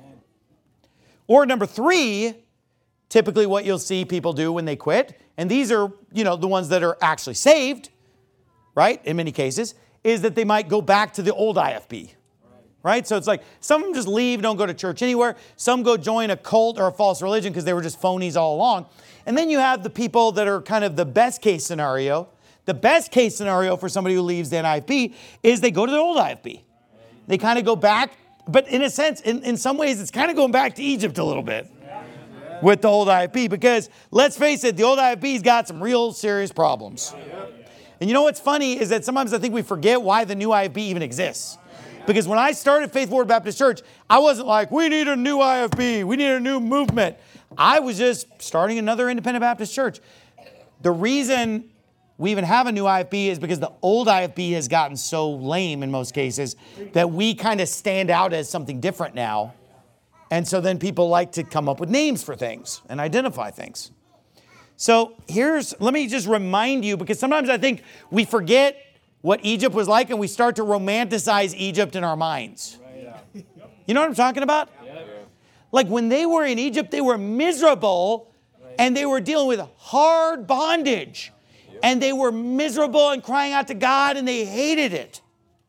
Or number three, typically what you'll see people do when they quit, and these are, the ones that are actually saved, right, in many cases, is that they might go back to the old IFB. Right? So it's like some of them just leave, don't go to church anywhere. Some go join a cult or a false religion because they were just phonies all along. And then you have the people that are kind of the best case scenario. The best case scenario for somebody who leaves the NIFB is they go to the old IFB. They kind of go back, but in a sense, in some ways, it's kind of going back to Egypt a little bit with the old IFB because let's face it, the old IFB's got some real serious problems. And you know what's funny is that sometimes I think we forget why the new IFB even exists. Because when I started Faithful Word Baptist Church, I wasn't like, we need a new IFB. We need a new movement. I was just starting another independent Baptist church. The reason we even have a new IFB is because the old IFB has gotten so lame in most cases that we kind of stand out as something different now. And so then people like to come up with names for things and identify things. So let me just remind you, because sometimes I think we forget what Egypt was like and we start to romanticize Egypt in our minds. You know what I'm talking about? Like when they were in Egypt, they were miserable and they were dealing with hard bondage. And they were miserable and crying out to God and they hated it.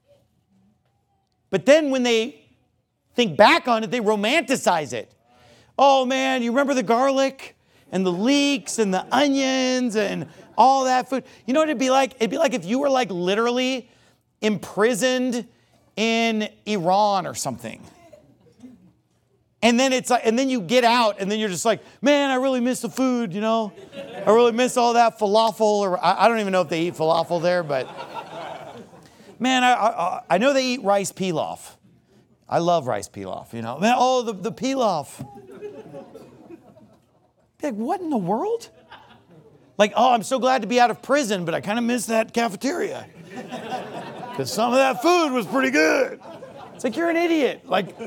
But then when they think back on it, they romanticize it. Oh man, you remember the garlic and the leeks and the onions and all that food? You know what it'd be like? It'd be like if you were like literally imprisoned in Iran or something. And then it's like, and then you get out and then you're just like, man, I really miss the food, you know? I really miss all that falafel, or I don't even know if they eat falafel there, but man, I know they eat rice pilaf. I love rice pilaf, you know? Man, oh, the pilaf. Like, what in the world? Like, oh, I'm so glad to be out of prison, but I kind of miss that cafeteria. Because some of that food was pretty good. It's like, you're an idiot. Like,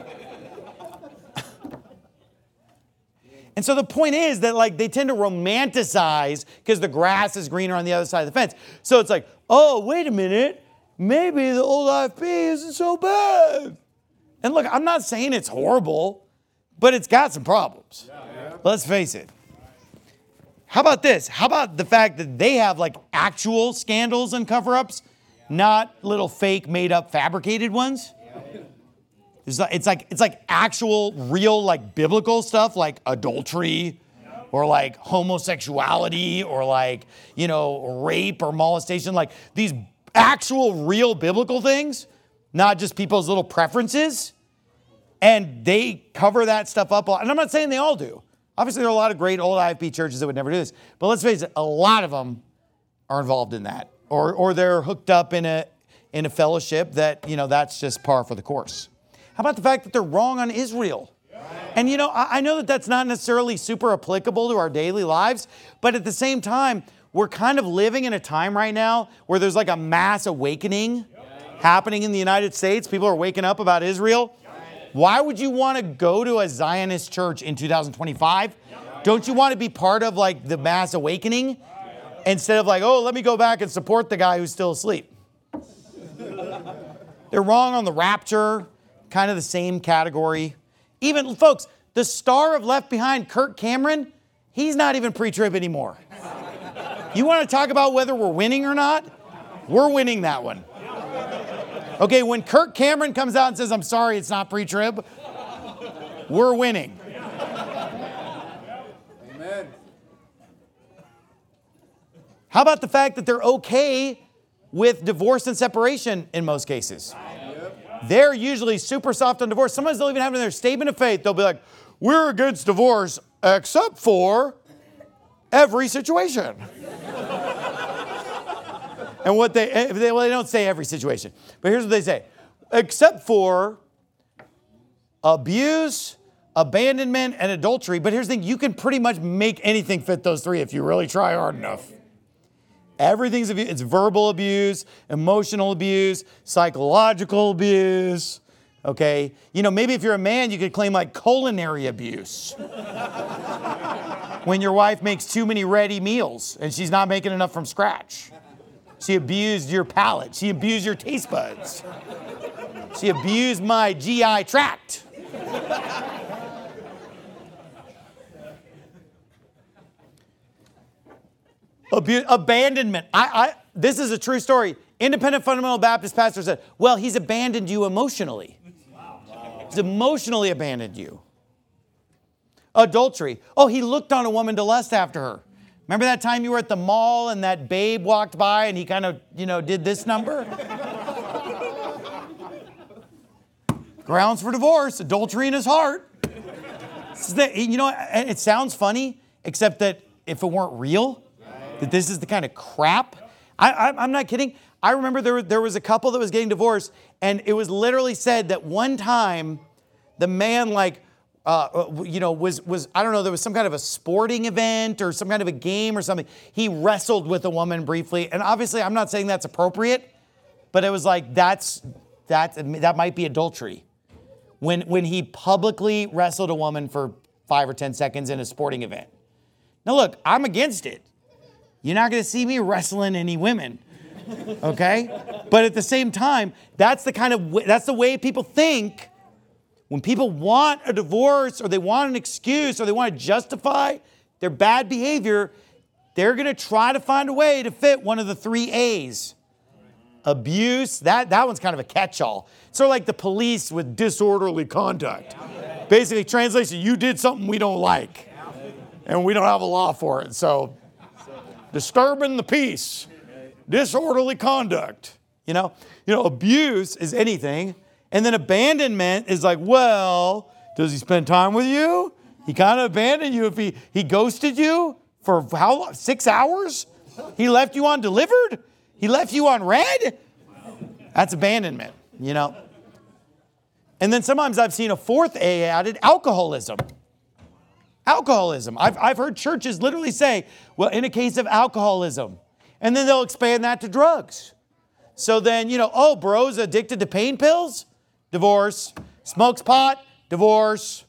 and so the point is that like they tend to romanticize because the grass is greener on the other side of the fence. So it's like, oh, wait a minute. Maybe the old IFB isn't so bad. And look, I'm not saying it's horrible, but it's got some problems. Let's face it. How about this? How about the fact that they have like actual scandals and cover-ups, not little fake, made-up, fabricated ones? It's like actual, real, like biblical stuff, like adultery, or like homosexuality, or like, you know, rape or molestation, like these actual, real biblical things, not just people's little preferences. And they cover that stuff up. And I'm not saying they all do. Obviously, there are a lot of great old IFB churches that would never do this. But let's face it, a lot of them are involved in that, or they're hooked up in a fellowship that, you know, that's just par for the course. How about the fact that they're wrong on Israel? And, you know, I know that that's not necessarily super applicable to our daily lives, but at the same time, we're kind of living in a time right now where there's like a mass awakening happening in the United States. People are waking up about Israel. Why would you want to go to a Zionist church in 2025? Don't you want to be part of like the mass awakening instead of like, oh, let me go back and support the guy who's still asleep? They're wrong on the rapture. Kind of the same category. Even, folks, the star of Left Behind, Kirk Cameron, he's not even pre-trib anymore. You want to talk about whether we're winning or not? We're winning that one. Okay, when Kirk Cameron comes out and says, I'm sorry, it's not pre-trib, we're winning. Amen. How about the fact that they're okay with divorce and separation in most cases? They're usually super soft on divorce. Sometimes they'll even have in their statement of faith, they'll be like, we're against divorce except for every situation. And what they don't say every situation, but here's what they say. Except for abuse, abandonment, and adultery. But here's the thing, you can pretty much make anything fit those three if you really try hard enough. Everything's abuse. It's verbal abuse, emotional abuse, psychological abuse. Okay? You know, maybe if you're a man, you could claim like culinary abuse. When your wife makes too many ready meals and she's not making enough from scratch. She abused your palate. She abused your taste buds. She abused my GI tract. Abandonment. This is a true story. Independent Fundamental Baptist pastor said, well, he's abandoned you emotionally. He's emotionally abandoned you. Adultery. Oh, he looked on a woman to lust after her. Remember that time you were at the mall and that babe walked by and he kind of, you know, did this number? Grounds for divorce, adultery in his heart. You know, it sounds funny, except that if it weren't real, that this is the kind of crap. I'm not kidding. I remember there was a couple that was getting divorced, and it was literally said that one time the man like was I don't know, there was some kind of a sporting event or some kind of a game or something. He wrestled with a woman briefly. And obviously, I'm not saying that's appropriate, but it was like, that might be adultery. When he publicly wrestled a woman for 5 or 10 seconds in a sporting event. Now look, I'm against it. You're not going to see me wrestling any women. Okay? But at the same time, that's the way people think. When people want a divorce or they want an excuse or they want to justify their bad behavior, they're going to try to find a way to fit one of the 3 A's. Abuse, that one's kind of a catch-all. Sort of like the police with disorderly conduct. Basically, translation, you did something we don't like. And we don't have a law for it. So, disturbing the peace, disorderly conduct. Abuse is anything. And then abandonment is like, well, does he spend time with you? He kind of abandoned you if he ghosted you for how long? 6 hours? He left you undelivered? He left you on red? That's abandonment, And then sometimes I've seen a 4th A added, alcoholism. Alcoholism. I've heard churches literally say, well, in a case of alcoholism. And then they'll expand that to drugs. So then, bro's addicted to pain pills? Divorce. Smokes pot? Divorce.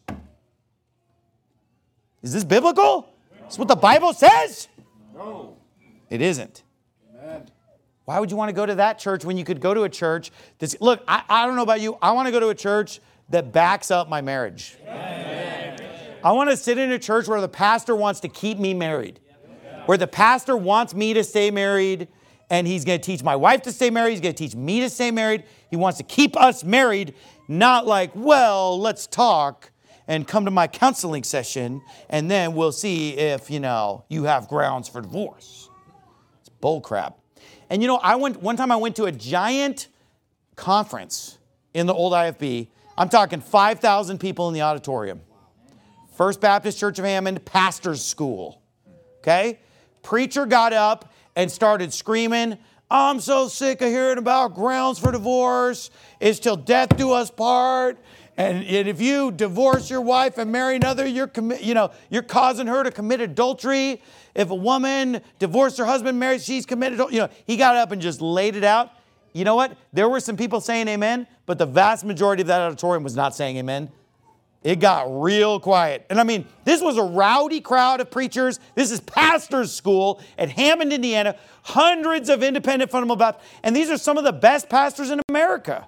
Is this biblical? Is what the Bible says? No. It isn't. Amen. Why would you want to go to that church when you could go to a church that's... Look, I don't know about you. I want to go to a church that backs up my marriage. Amen. I want to sit in a church where the pastor wants to keep me married. Where the pastor wants me to stay married, and he's going to teach my wife to stay married. He's going to teach me to stay married. He wants to keep us married, not like, well, let's talk and come to my counseling session, and then we'll see if, you have grounds for divorce. It's bull crap. And one time I went to a giant conference in the old IFB. I'm talking 5,000 people in the auditorium. First Baptist Church of Hammond, pastor's school. Okay? Preacher got up and started screaming, I'm so sick of hearing about grounds for divorce. It's till death do us part. And if you divorce your wife and marry another, you're causing her to commit adultery. If a woman divorced her husband, married, she's committed. He got up and just laid it out. You know what? There were some people saying amen, but the vast majority of that auditorium was not saying amen. It got real quiet. And this was a rowdy crowd of preachers. This is pastor's school at Hammond, Indiana. Hundreds of independent fundamental Baptists. And these are some of the best pastors in America.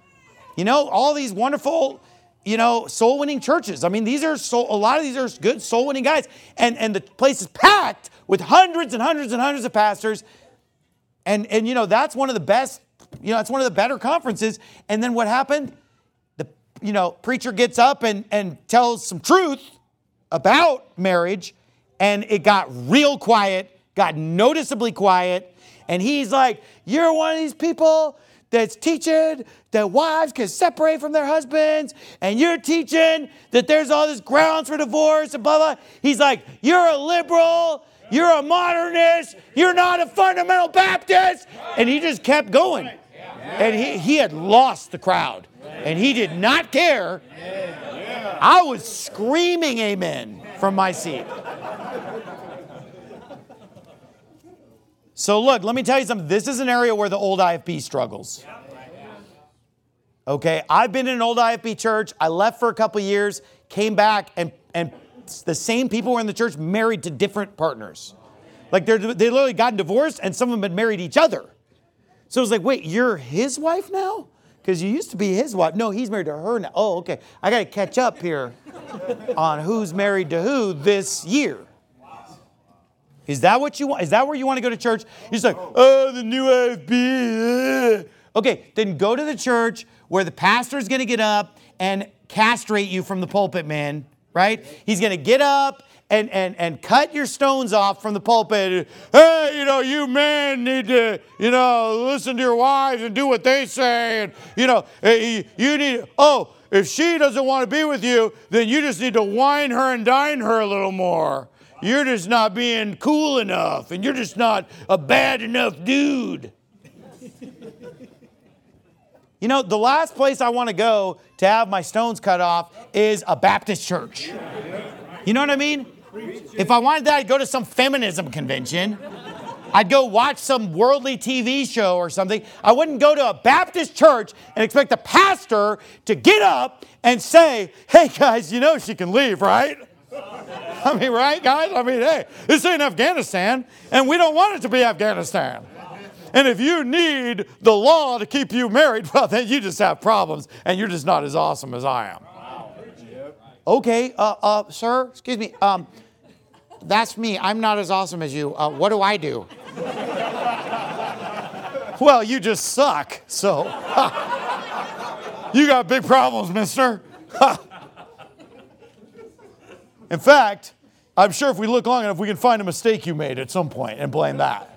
All these wonderful, soul-winning churches. A lot of these are good soul-winning guys. And the place is packed with hundreds and hundreds and hundreds of pastors. And that's one of the best, it's one of the better conferences. And then what happened? Preacher gets up and tells some truth about marriage, and it got real quiet, got noticeably quiet. And he's like, you're one of these people that's teaching that wives can separate from their husbands, and you're teaching that there's all this grounds for divorce and blah, blah. He's like, you're a liberal, you're a modernist, you're not a fundamental Baptist. And he just kept going. And he had lost the crowd. And he did not care. I was screaming amen from my seat. So look, let me tell you something. This is an area where the old IFB struggles. Okay, I've been in an old IFB church. I left for a couple years, came back, and the same people were in the church married to different partners. Like they literally gotten divorced, and some of them had married each other. So it was like, wait, you're his wife now? Because you used to be his wife. No, he's married to her now. Oh, okay. I got to catch up here on who's married to who this year. Is that what you want? Is that where you want to go to church? He's like, oh, the new IFB. Okay, then go to the church where the pastor's going to get up and castrate you from the pulpit, man. Right? He's going to get up and cut your stones off from the pulpit. Hey, you men need to, listen to your wives and do what they say. And, you need, if she doesn't want to be with you, then you just need to wine her and dine her a little more. You're just not being cool enough, and you're just not a bad enough dude. You know, the last place I want to go to have my stones cut off is a Baptist church. You know what I mean? If I wanted that, I'd go to some feminism convention. I'd go watch some worldly TV show or something. I wouldn't go to a Baptist church and expect the pastor to get up and say, hey, guys, you know she can leave, right? I mean, right, guys? I mean, hey, this ain't Afghanistan, and we don't want it to be Afghanistan. And if you need the law to keep you married, well, then you just have problems, and you're just not as awesome as I am. Okay, sir, excuse me. That's me. I'm not as awesome as you. What do I do? Well, you just suck, so. You got big problems, mister. In fact, I'm sure if we look long enough, we can find a mistake you made at some point and blame that.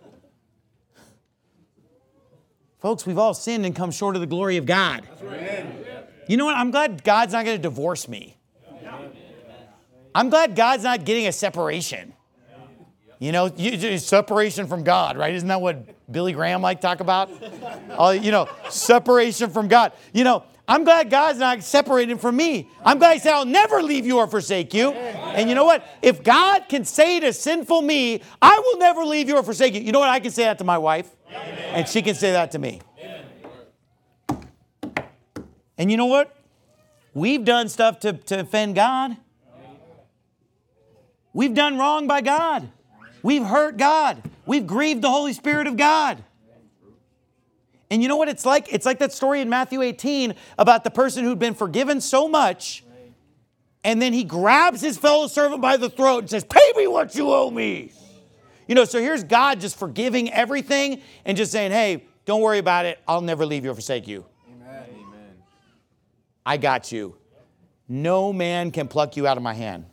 Folks, we've all sinned and come short of the glory of God. You know what? I'm glad God's not going to divorce me. I'm glad God's not getting a separation. You know, separation from God, right? Isn't that what Billy Graham like to talk about? Separation from God. You know, I'm glad God's not separated from me. I'm glad He said, I'll never leave you or forsake you. And you know what? If God can say to sinful me, I will never leave you or forsake you. You know what? I can say that to my wife. And she can say that to me. And you know what? We've done stuff to offend God. We've done wrong by God. We've hurt God. We've grieved the Holy Spirit of God. And you know what it's like? It's like that story in Matthew 18 about the person who'd been forgiven so much, and then he grabs his fellow servant by the throat and says, pay me what you owe me. You know, so here's God just forgiving everything and just saying, hey, don't worry about it. I'll never leave you or forsake you. Amen. I got you. No man can pluck you out of my hand.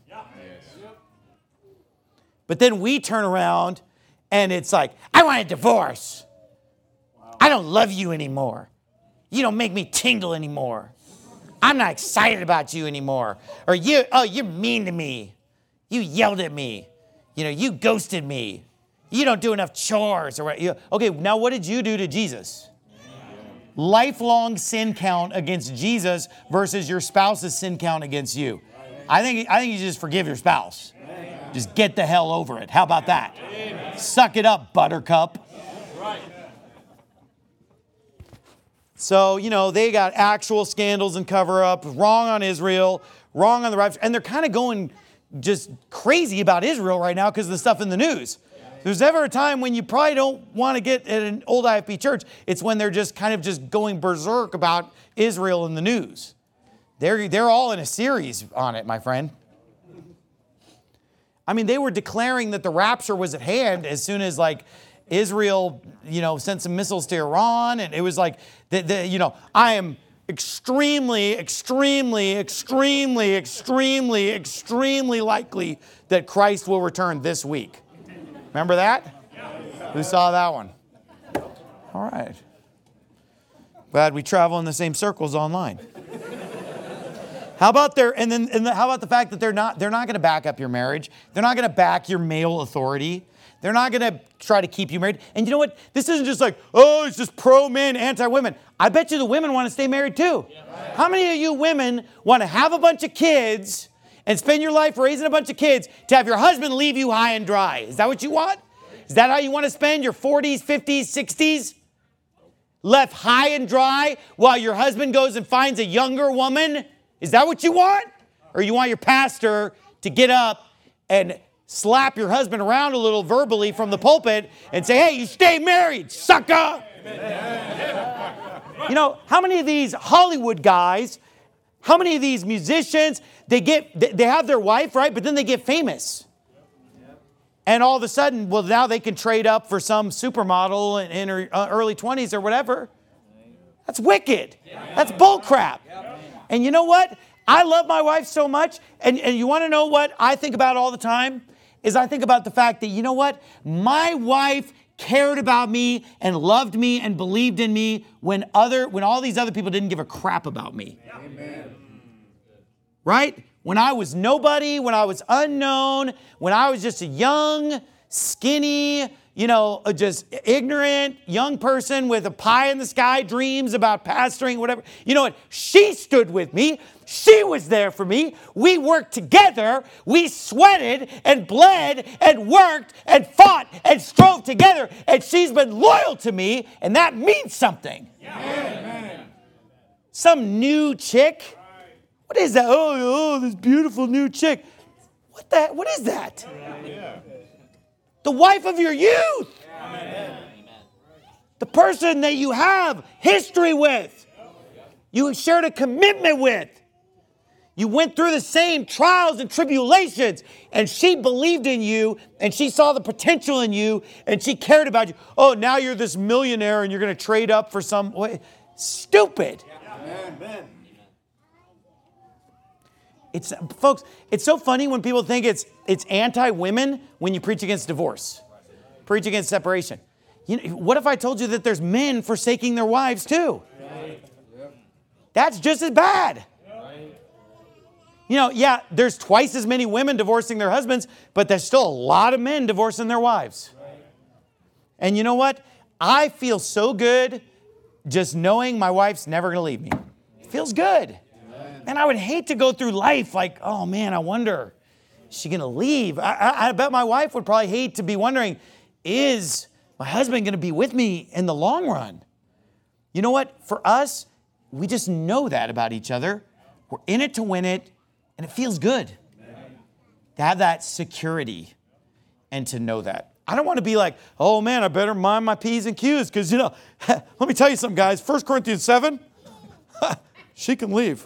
But then we turn around and it's like, I want a divorce. Wow. I don't love you anymore. You don't make me tingle anymore. I'm not excited about you anymore. Or you're mean to me. You yelled at me. You know, you ghosted me. You don't do enough chores. Okay, now what did you do to Jesus? Lifelong sin count against Jesus versus your spouse's sin count against you. I think you just forgive your spouse. Just get the hell over it. How about that? Amen. Suck it up, buttercup. Right. So, you know, they got actual scandals and cover-up, wrong on Israel, wrong on the rapture, and they're kind of going just crazy about Israel right now because of the stuff in the news. If there's ever a time when you probably don't want to get at an old IFB church, it's when they're just kind of just going berserk about Israel in the news. They're all in a series on it, my friend. I mean, they were declaring that the rapture was at hand as soon as, like, Israel, you know, sent some missiles to Iran. And it was like, I am extremely, extremely, extremely, extremely, extremely likely that Christ will return this week. Remember that? Who saw that one? All right. Glad we travel in the same circles online. How about how about the fact that they're not going to back up your marriage? They're not going to back your male authority. They're not going to try to keep you married. And you know what? This isn't just like, oh, it's just pro-men, anti-women. I bet you the women want to stay married too. Yeah, right. How many of you women want to have a bunch of kids and spend your life raising a bunch of kids to have your husband leave you high and dry? Is that what you want? Is that how you want to spend your 40s, 50s, 60s? Left high and dry while your husband goes and finds a younger woman? Is that what you want? Or you want your pastor to get up and slap your husband around a little verbally from the pulpit and say, hey, you stay married, sucker. You know, how many of these Hollywood guys, how many of these musicians, they have their wife, right? But then they get famous. And all of a sudden, well, now they can trade up for some supermodel in her early 20s or whatever. That's wicked. That's bullcrap. And you know what? I love my wife so much. And you want to know what I think about all the time? Is I think about the fact that, you know what? My wife cared about me and loved me and believed in me when all these other people didn't give a crap about me. Amen. Right? When I was nobody, when I was unknown, when I was just a young, skinny, just ignorant young person with a pie in the sky dreams about pastoring, whatever. You know what? She stood with me. She was there for me. We worked together. We sweated and bled and worked and fought and strove together. And she's been loyal to me, and that means something. Yeah. Some new chick. What is that? Oh, this beautiful new chick. What is that? The wife of your youth. Amen. The person that you have history with. You shared a commitment with. You went through the same trials and tribulations, and she believed in you, and she saw the potential in you, and she cared about you. Oh, now you're this millionaire, and you're going to trade up for some way. Stupid. Amen. Folks, it's so funny when people think it's anti-women when you preach against divorce, preach against separation. What if I told you that there's men forsaking their wives too? That's just as bad. There's twice as many women divorcing their husbands, but there's still a lot of men divorcing their wives. And you know what? I feel so good just knowing my wife's never going to leave me. It feels good. And I would hate to go through life like, oh man, I wonder, is she going to leave? I bet my wife would probably hate to be wondering, is my husband going to be with me in the long run? You know what? For us, we just know that about each other. We're in it to win it, and it feels good to have that security and to know that. I don't want to be like, oh man, I better mind my P's and Q's because, let me tell you something, guys. 1 Corinthians 7, she can leave.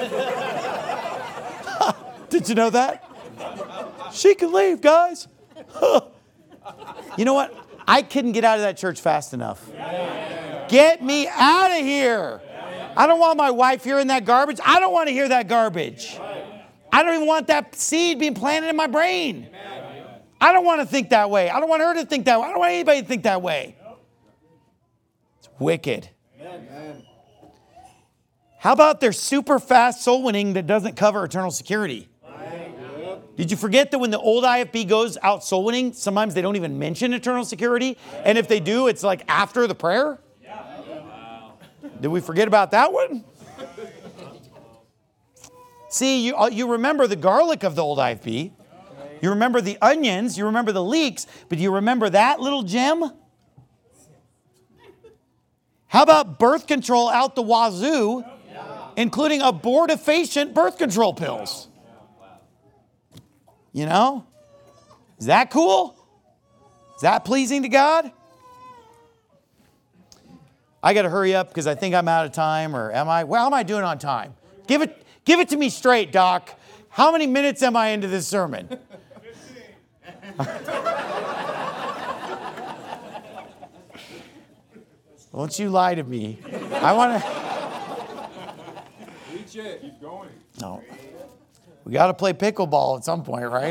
Did you know that? She can leave, guys. You know what? I couldn't get out of that church fast enough. Get me out of here. I don't want my wife hearing that garbage. I don't want to hear that garbage. I don't even want that seed being planted in my brain. I don't want to think that way. I don't want her to think that way. I don't want anybody to think that way. It's wicked. How about their super fast soul winning that doesn't cover eternal security? Did you forget that when the old IFB goes out soul winning, sometimes they don't even mention eternal security? And if they do, it's like after the prayer? Did we forget about that one? See, you remember the garlic of the old IFB. You remember the onions. You remember the leeks. But you remember that little gem? How about birth control out the wazoo, including abortifacient birth control pills? Is that cool? Is that pleasing to God? I got to hurry up because I think I'm out of time, or am I? Well, how am I doing on time? Give it to me straight, Doc. How many minutes am I into this sermon? Don't you lie to me. I want to. Reach it. Keep going. No. We got to play pickleball at some point, right?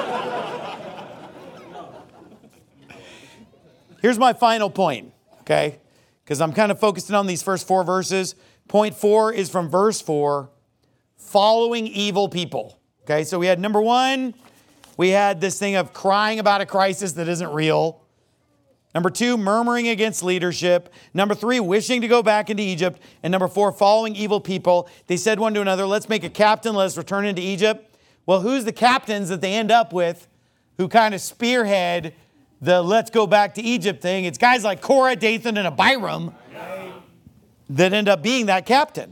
Here's my final point, okay? Because I'm kind of focusing on these first 4 verses. Point 4 is from verse 4, following evil people. Okay, so we had number 1, we had this thing of crying about a crisis that isn't real. Number 2, murmuring against leadership. Number 3, wishing to go back into Egypt. And number 4, following evil people. They said one to another, let's make a captain, let's return into Egypt. Well, who's the captains that they end up with who kind of spearhead the let's go back to Egypt thing? It's guys like Korah, Dathan, and Abiram that end up being that captain.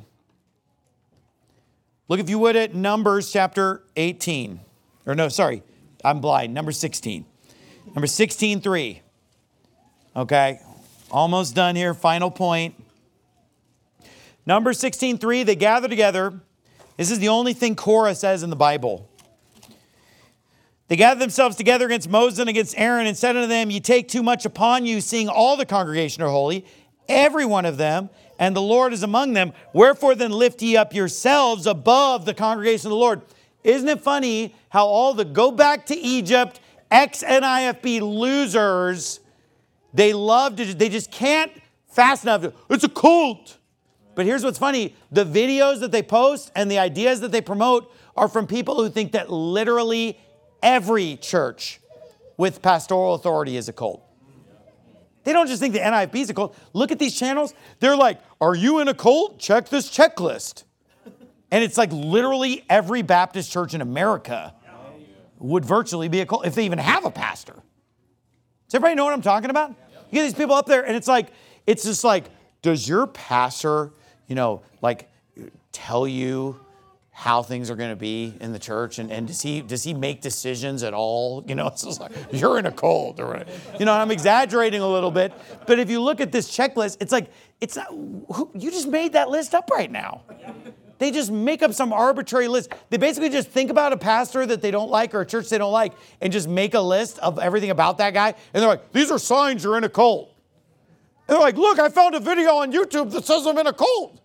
Look, if you would, at Numbers chapter 18. Or no, sorry, I'm blind. Number 16. Number 16:3. Okay, almost done here. Final point. Number 16:3, they gather together. This is the only thing Korah says in the Bible. They gathered themselves together against Moses and against Aaron and said unto them, ye take too much upon you, seeing all the congregation are holy, every one of them, and the Lord is among them. Wherefore then lift ye up yourselves above the congregation of the Lord. Isn't it funny how all the go back to Egypt, ex-NIFB losers, they just can't fast enough. It's a cult. But here's what's funny. The videos that they post and the ideas that they promote are from people who think that literally every church with pastoral authority is a cult. They don't just think the NIFB is a cult. Look at these channels. They're like, are you in a cult? Check this checklist. And it's like literally every Baptist church in America would virtually be a cult if they even have a pastor. Does everybody know what I'm talking about? You get these people up there and it's just like, does your pastor, like tell you how things are going to be in the church? And does he make decisions at all? It's just like, you're in a cult. Or, I'm exaggerating a little bit. But if you look at this checklist, it's like, it's not, you just made that list up right now. They just make up some arbitrary list. They basically just think about a pastor that they don't like or a church they don't like and just make a list of everything about that guy. And they're like, these are signs you're in a cult. And they're like, look, I found a video on YouTube that says I'm in a cult.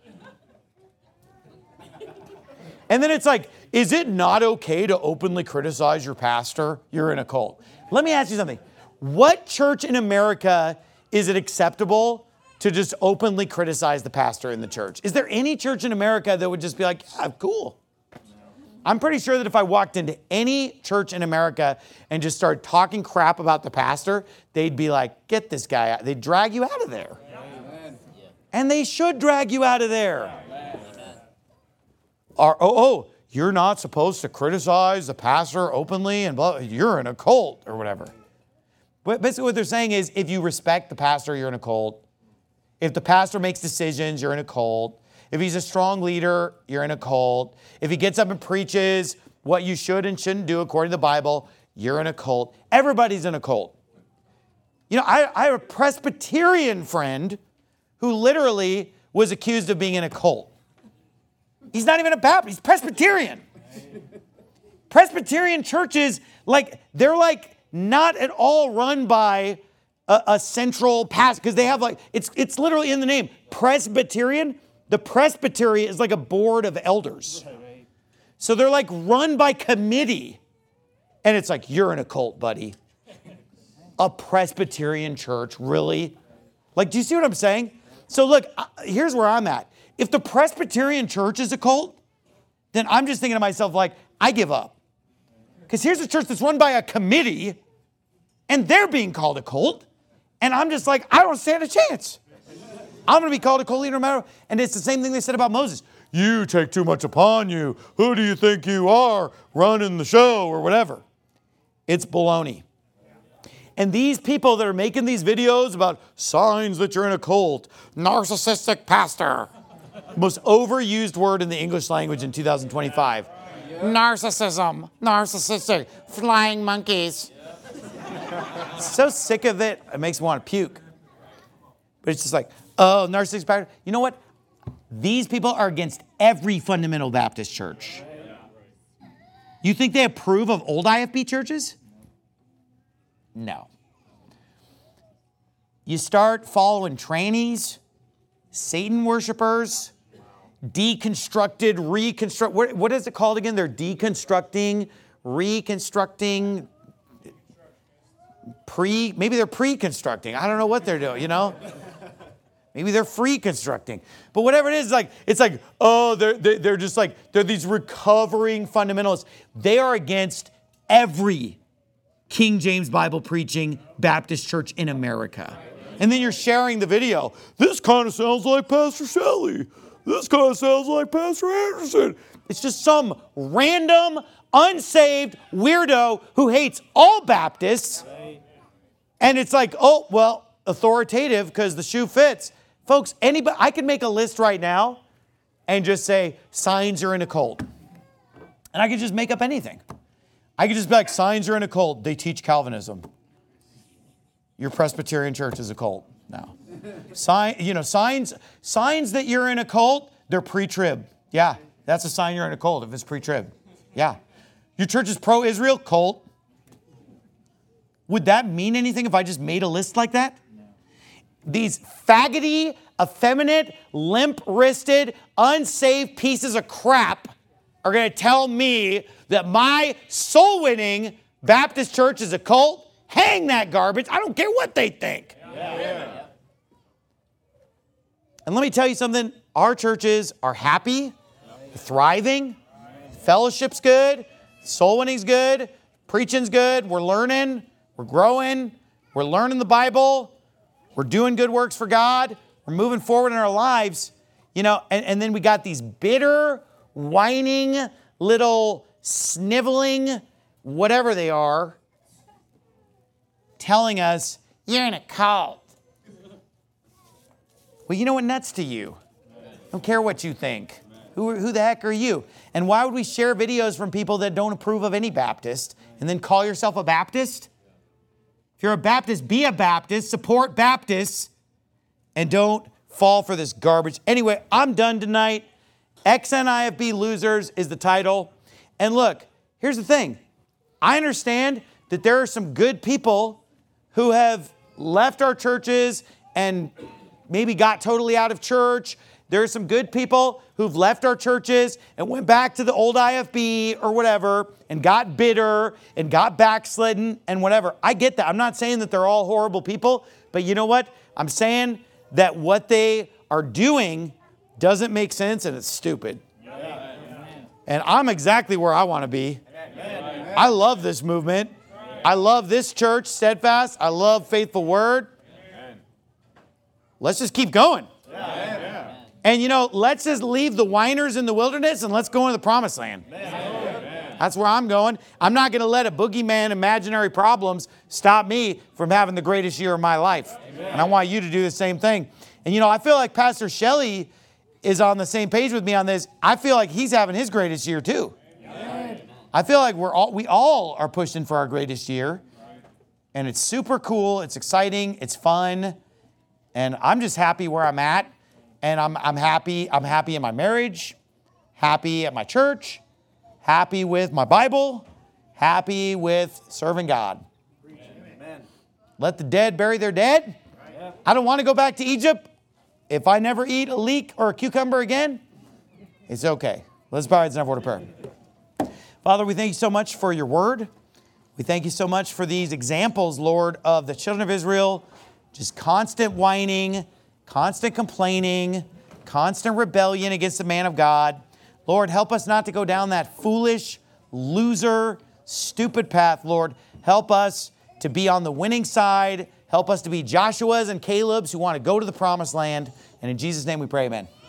And then it's like, is it not okay to openly criticize your pastor? You're in a cult. Let me ask you something. What church in America is it acceptable to just openly criticize the pastor in the church? Is there any church in America that would just be like, yeah, cool? I'm pretty sure that if I walked into any church in America and just started talking crap about the pastor, they'd be like, get this guy out. They'd drag you out of there. Amen. And they should drag you out of there. You're not supposed to criticize the pastor openly and blah, you're in a cult or whatever. But basically what they're saying is if you respect the pastor, you're in a cult. If the pastor makes decisions, you're in a cult. If he's a strong leader, you're in a cult. If he gets up and preaches what you should and shouldn't do according to the Bible, you're in a cult. Everybody's in a cult. I have a Presbyterian friend who literally was accused of being in a cult. He's not even a Baptist. He's Presbyterian. Presbyterian churches, they're not at all run by a central pastor, because they have it's literally in the name, Presbyterian. The presbytery is like a board of elders. So they're run by committee. And it's like, you're in a cult, buddy. A Presbyterian church, really? Do you see what I'm saying? So look, here's where I'm at. If the Presbyterian church is a cult, then I'm just thinking to myself, I give up. Because here's a church that's run by a committee, and they're being called a cult. And I'm just like, I don't stand a chance. I'm going to be called a cult leader no matter. And it's the same thing they said about Moses. You take too much upon you. Who do you think you are running the show or whatever? It's baloney. And these people that are making these videos about signs that you're in a cult, narcissistic pastor, most overused word in the English language in 2025. Narcissism, narcissistic, flying monkeys. So sick of it, it makes me want to puke. But it's just like, oh, narcissistic pastor. You know what? These people are against every fundamental Baptist church. You think they approve of old IFB churches? No. You start following trannies, Satan worshipers, deconstructed, what is it called again? They're deconstructing, reconstructing, maybe they're pre-constructing. I don't know what they're doing, Maybe they're free constructing. But whatever it is, they're just they're these recovering fundamentalists. They are against every King James Bible preaching Baptist church in America. And then you're sharing the video. This kind of sounds like Pastor Shelley. This kind of sounds like Pastor Anderson. It's just some random, unsaved weirdo who hates all Baptists. And it's like, oh, well, authoritative because the shoe fits. Folks, anybody, I could make a list right now and just say, signs are in a cult. And I could just make up anything. I could just be like, signs are in a cult. They teach Calvinism. Your Presbyterian church is a cult. No. Signs that you're in a cult, they're pre-trib. Yeah, that's a sign you're in a cult if it's pre-trib. Yeah. Your church is pro-Israel, cult. Would that mean anything if I just made a list like that? These faggoty, effeminate, limp-wristed, unsaved pieces of crap are going to tell me that my soul-winning Baptist church is a cult? Hang that garbage. I don't care what they think. Yeah. And let me tell you something. Our churches are happy, thriving, fellowship's good, soul winning's good, preaching's good, we're learning, we're growing, we're learning the Bible, We're doing good works for God. We're moving forward in our lives, you know, and then we got these bitter, whining, little sniveling, whatever they are, telling us, you're in a cult. Well, you know what? Nuts to you. I don't care what you think. Who the heck are you? And why would we share videos from people that don't approve of any Baptist and then call yourself a Baptist? If you're a Baptist, be a Baptist, support Baptists, and don't fall for this garbage. Anyway, I'm done tonight. XNIFB Losers is the title. And look, here's the thing. I understand that there are some good people who have left our churches and maybe got totally out of church. There are some good people who've left our churches and went back to the old IFB or whatever and got bitter and got backslidden and whatever. I get that. I'm not saying that they're all horrible people, but you know what? I'm saying that what they are doing doesn't make sense and it's stupid. Yeah. And I'm exactly where I want to be. Amen. I love this movement. I love this church, Steadfast. I love Faithful Word. Amen. Let's just keep going. Yeah. And, you know, let's just leave the whiners in the wilderness and let's go into the promised land. Amen. That's where I'm going. I'm not going to let a boogeyman, imaginary problems stop me from having the greatest year of my life. Amen. And I want you to do the same thing. And, you know, I feel like Pastor Shelley is on the same page with me on this. I feel like he's having his greatest year too. Amen. I feel like we all are pushing for our greatest year. And it's super cool. It's exciting. It's fun. And I'm just happy where I'm at. And I'm happy. I'm happy in my marriage, happy at my church, happy with my Bible, happy with serving God. Amen. Let the dead bury their dead. Right. I don't want to go back to Egypt. If I never eat a leek or a cucumber again, it's okay. Let's bow our heads and have a word of prayer. Father, we thank you so much for your word. We thank you so much for these examples, Lord, of the children of Israel, just constant whining, constant complaining, constant rebellion against the man of God. Lord, help us not to go down that foolish, loser, stupid path, Lord. Help us to be on the winning side. Help us to be Joshua's and Caleb's who want to go to the promised land. And in Jesus' name we pray, amen.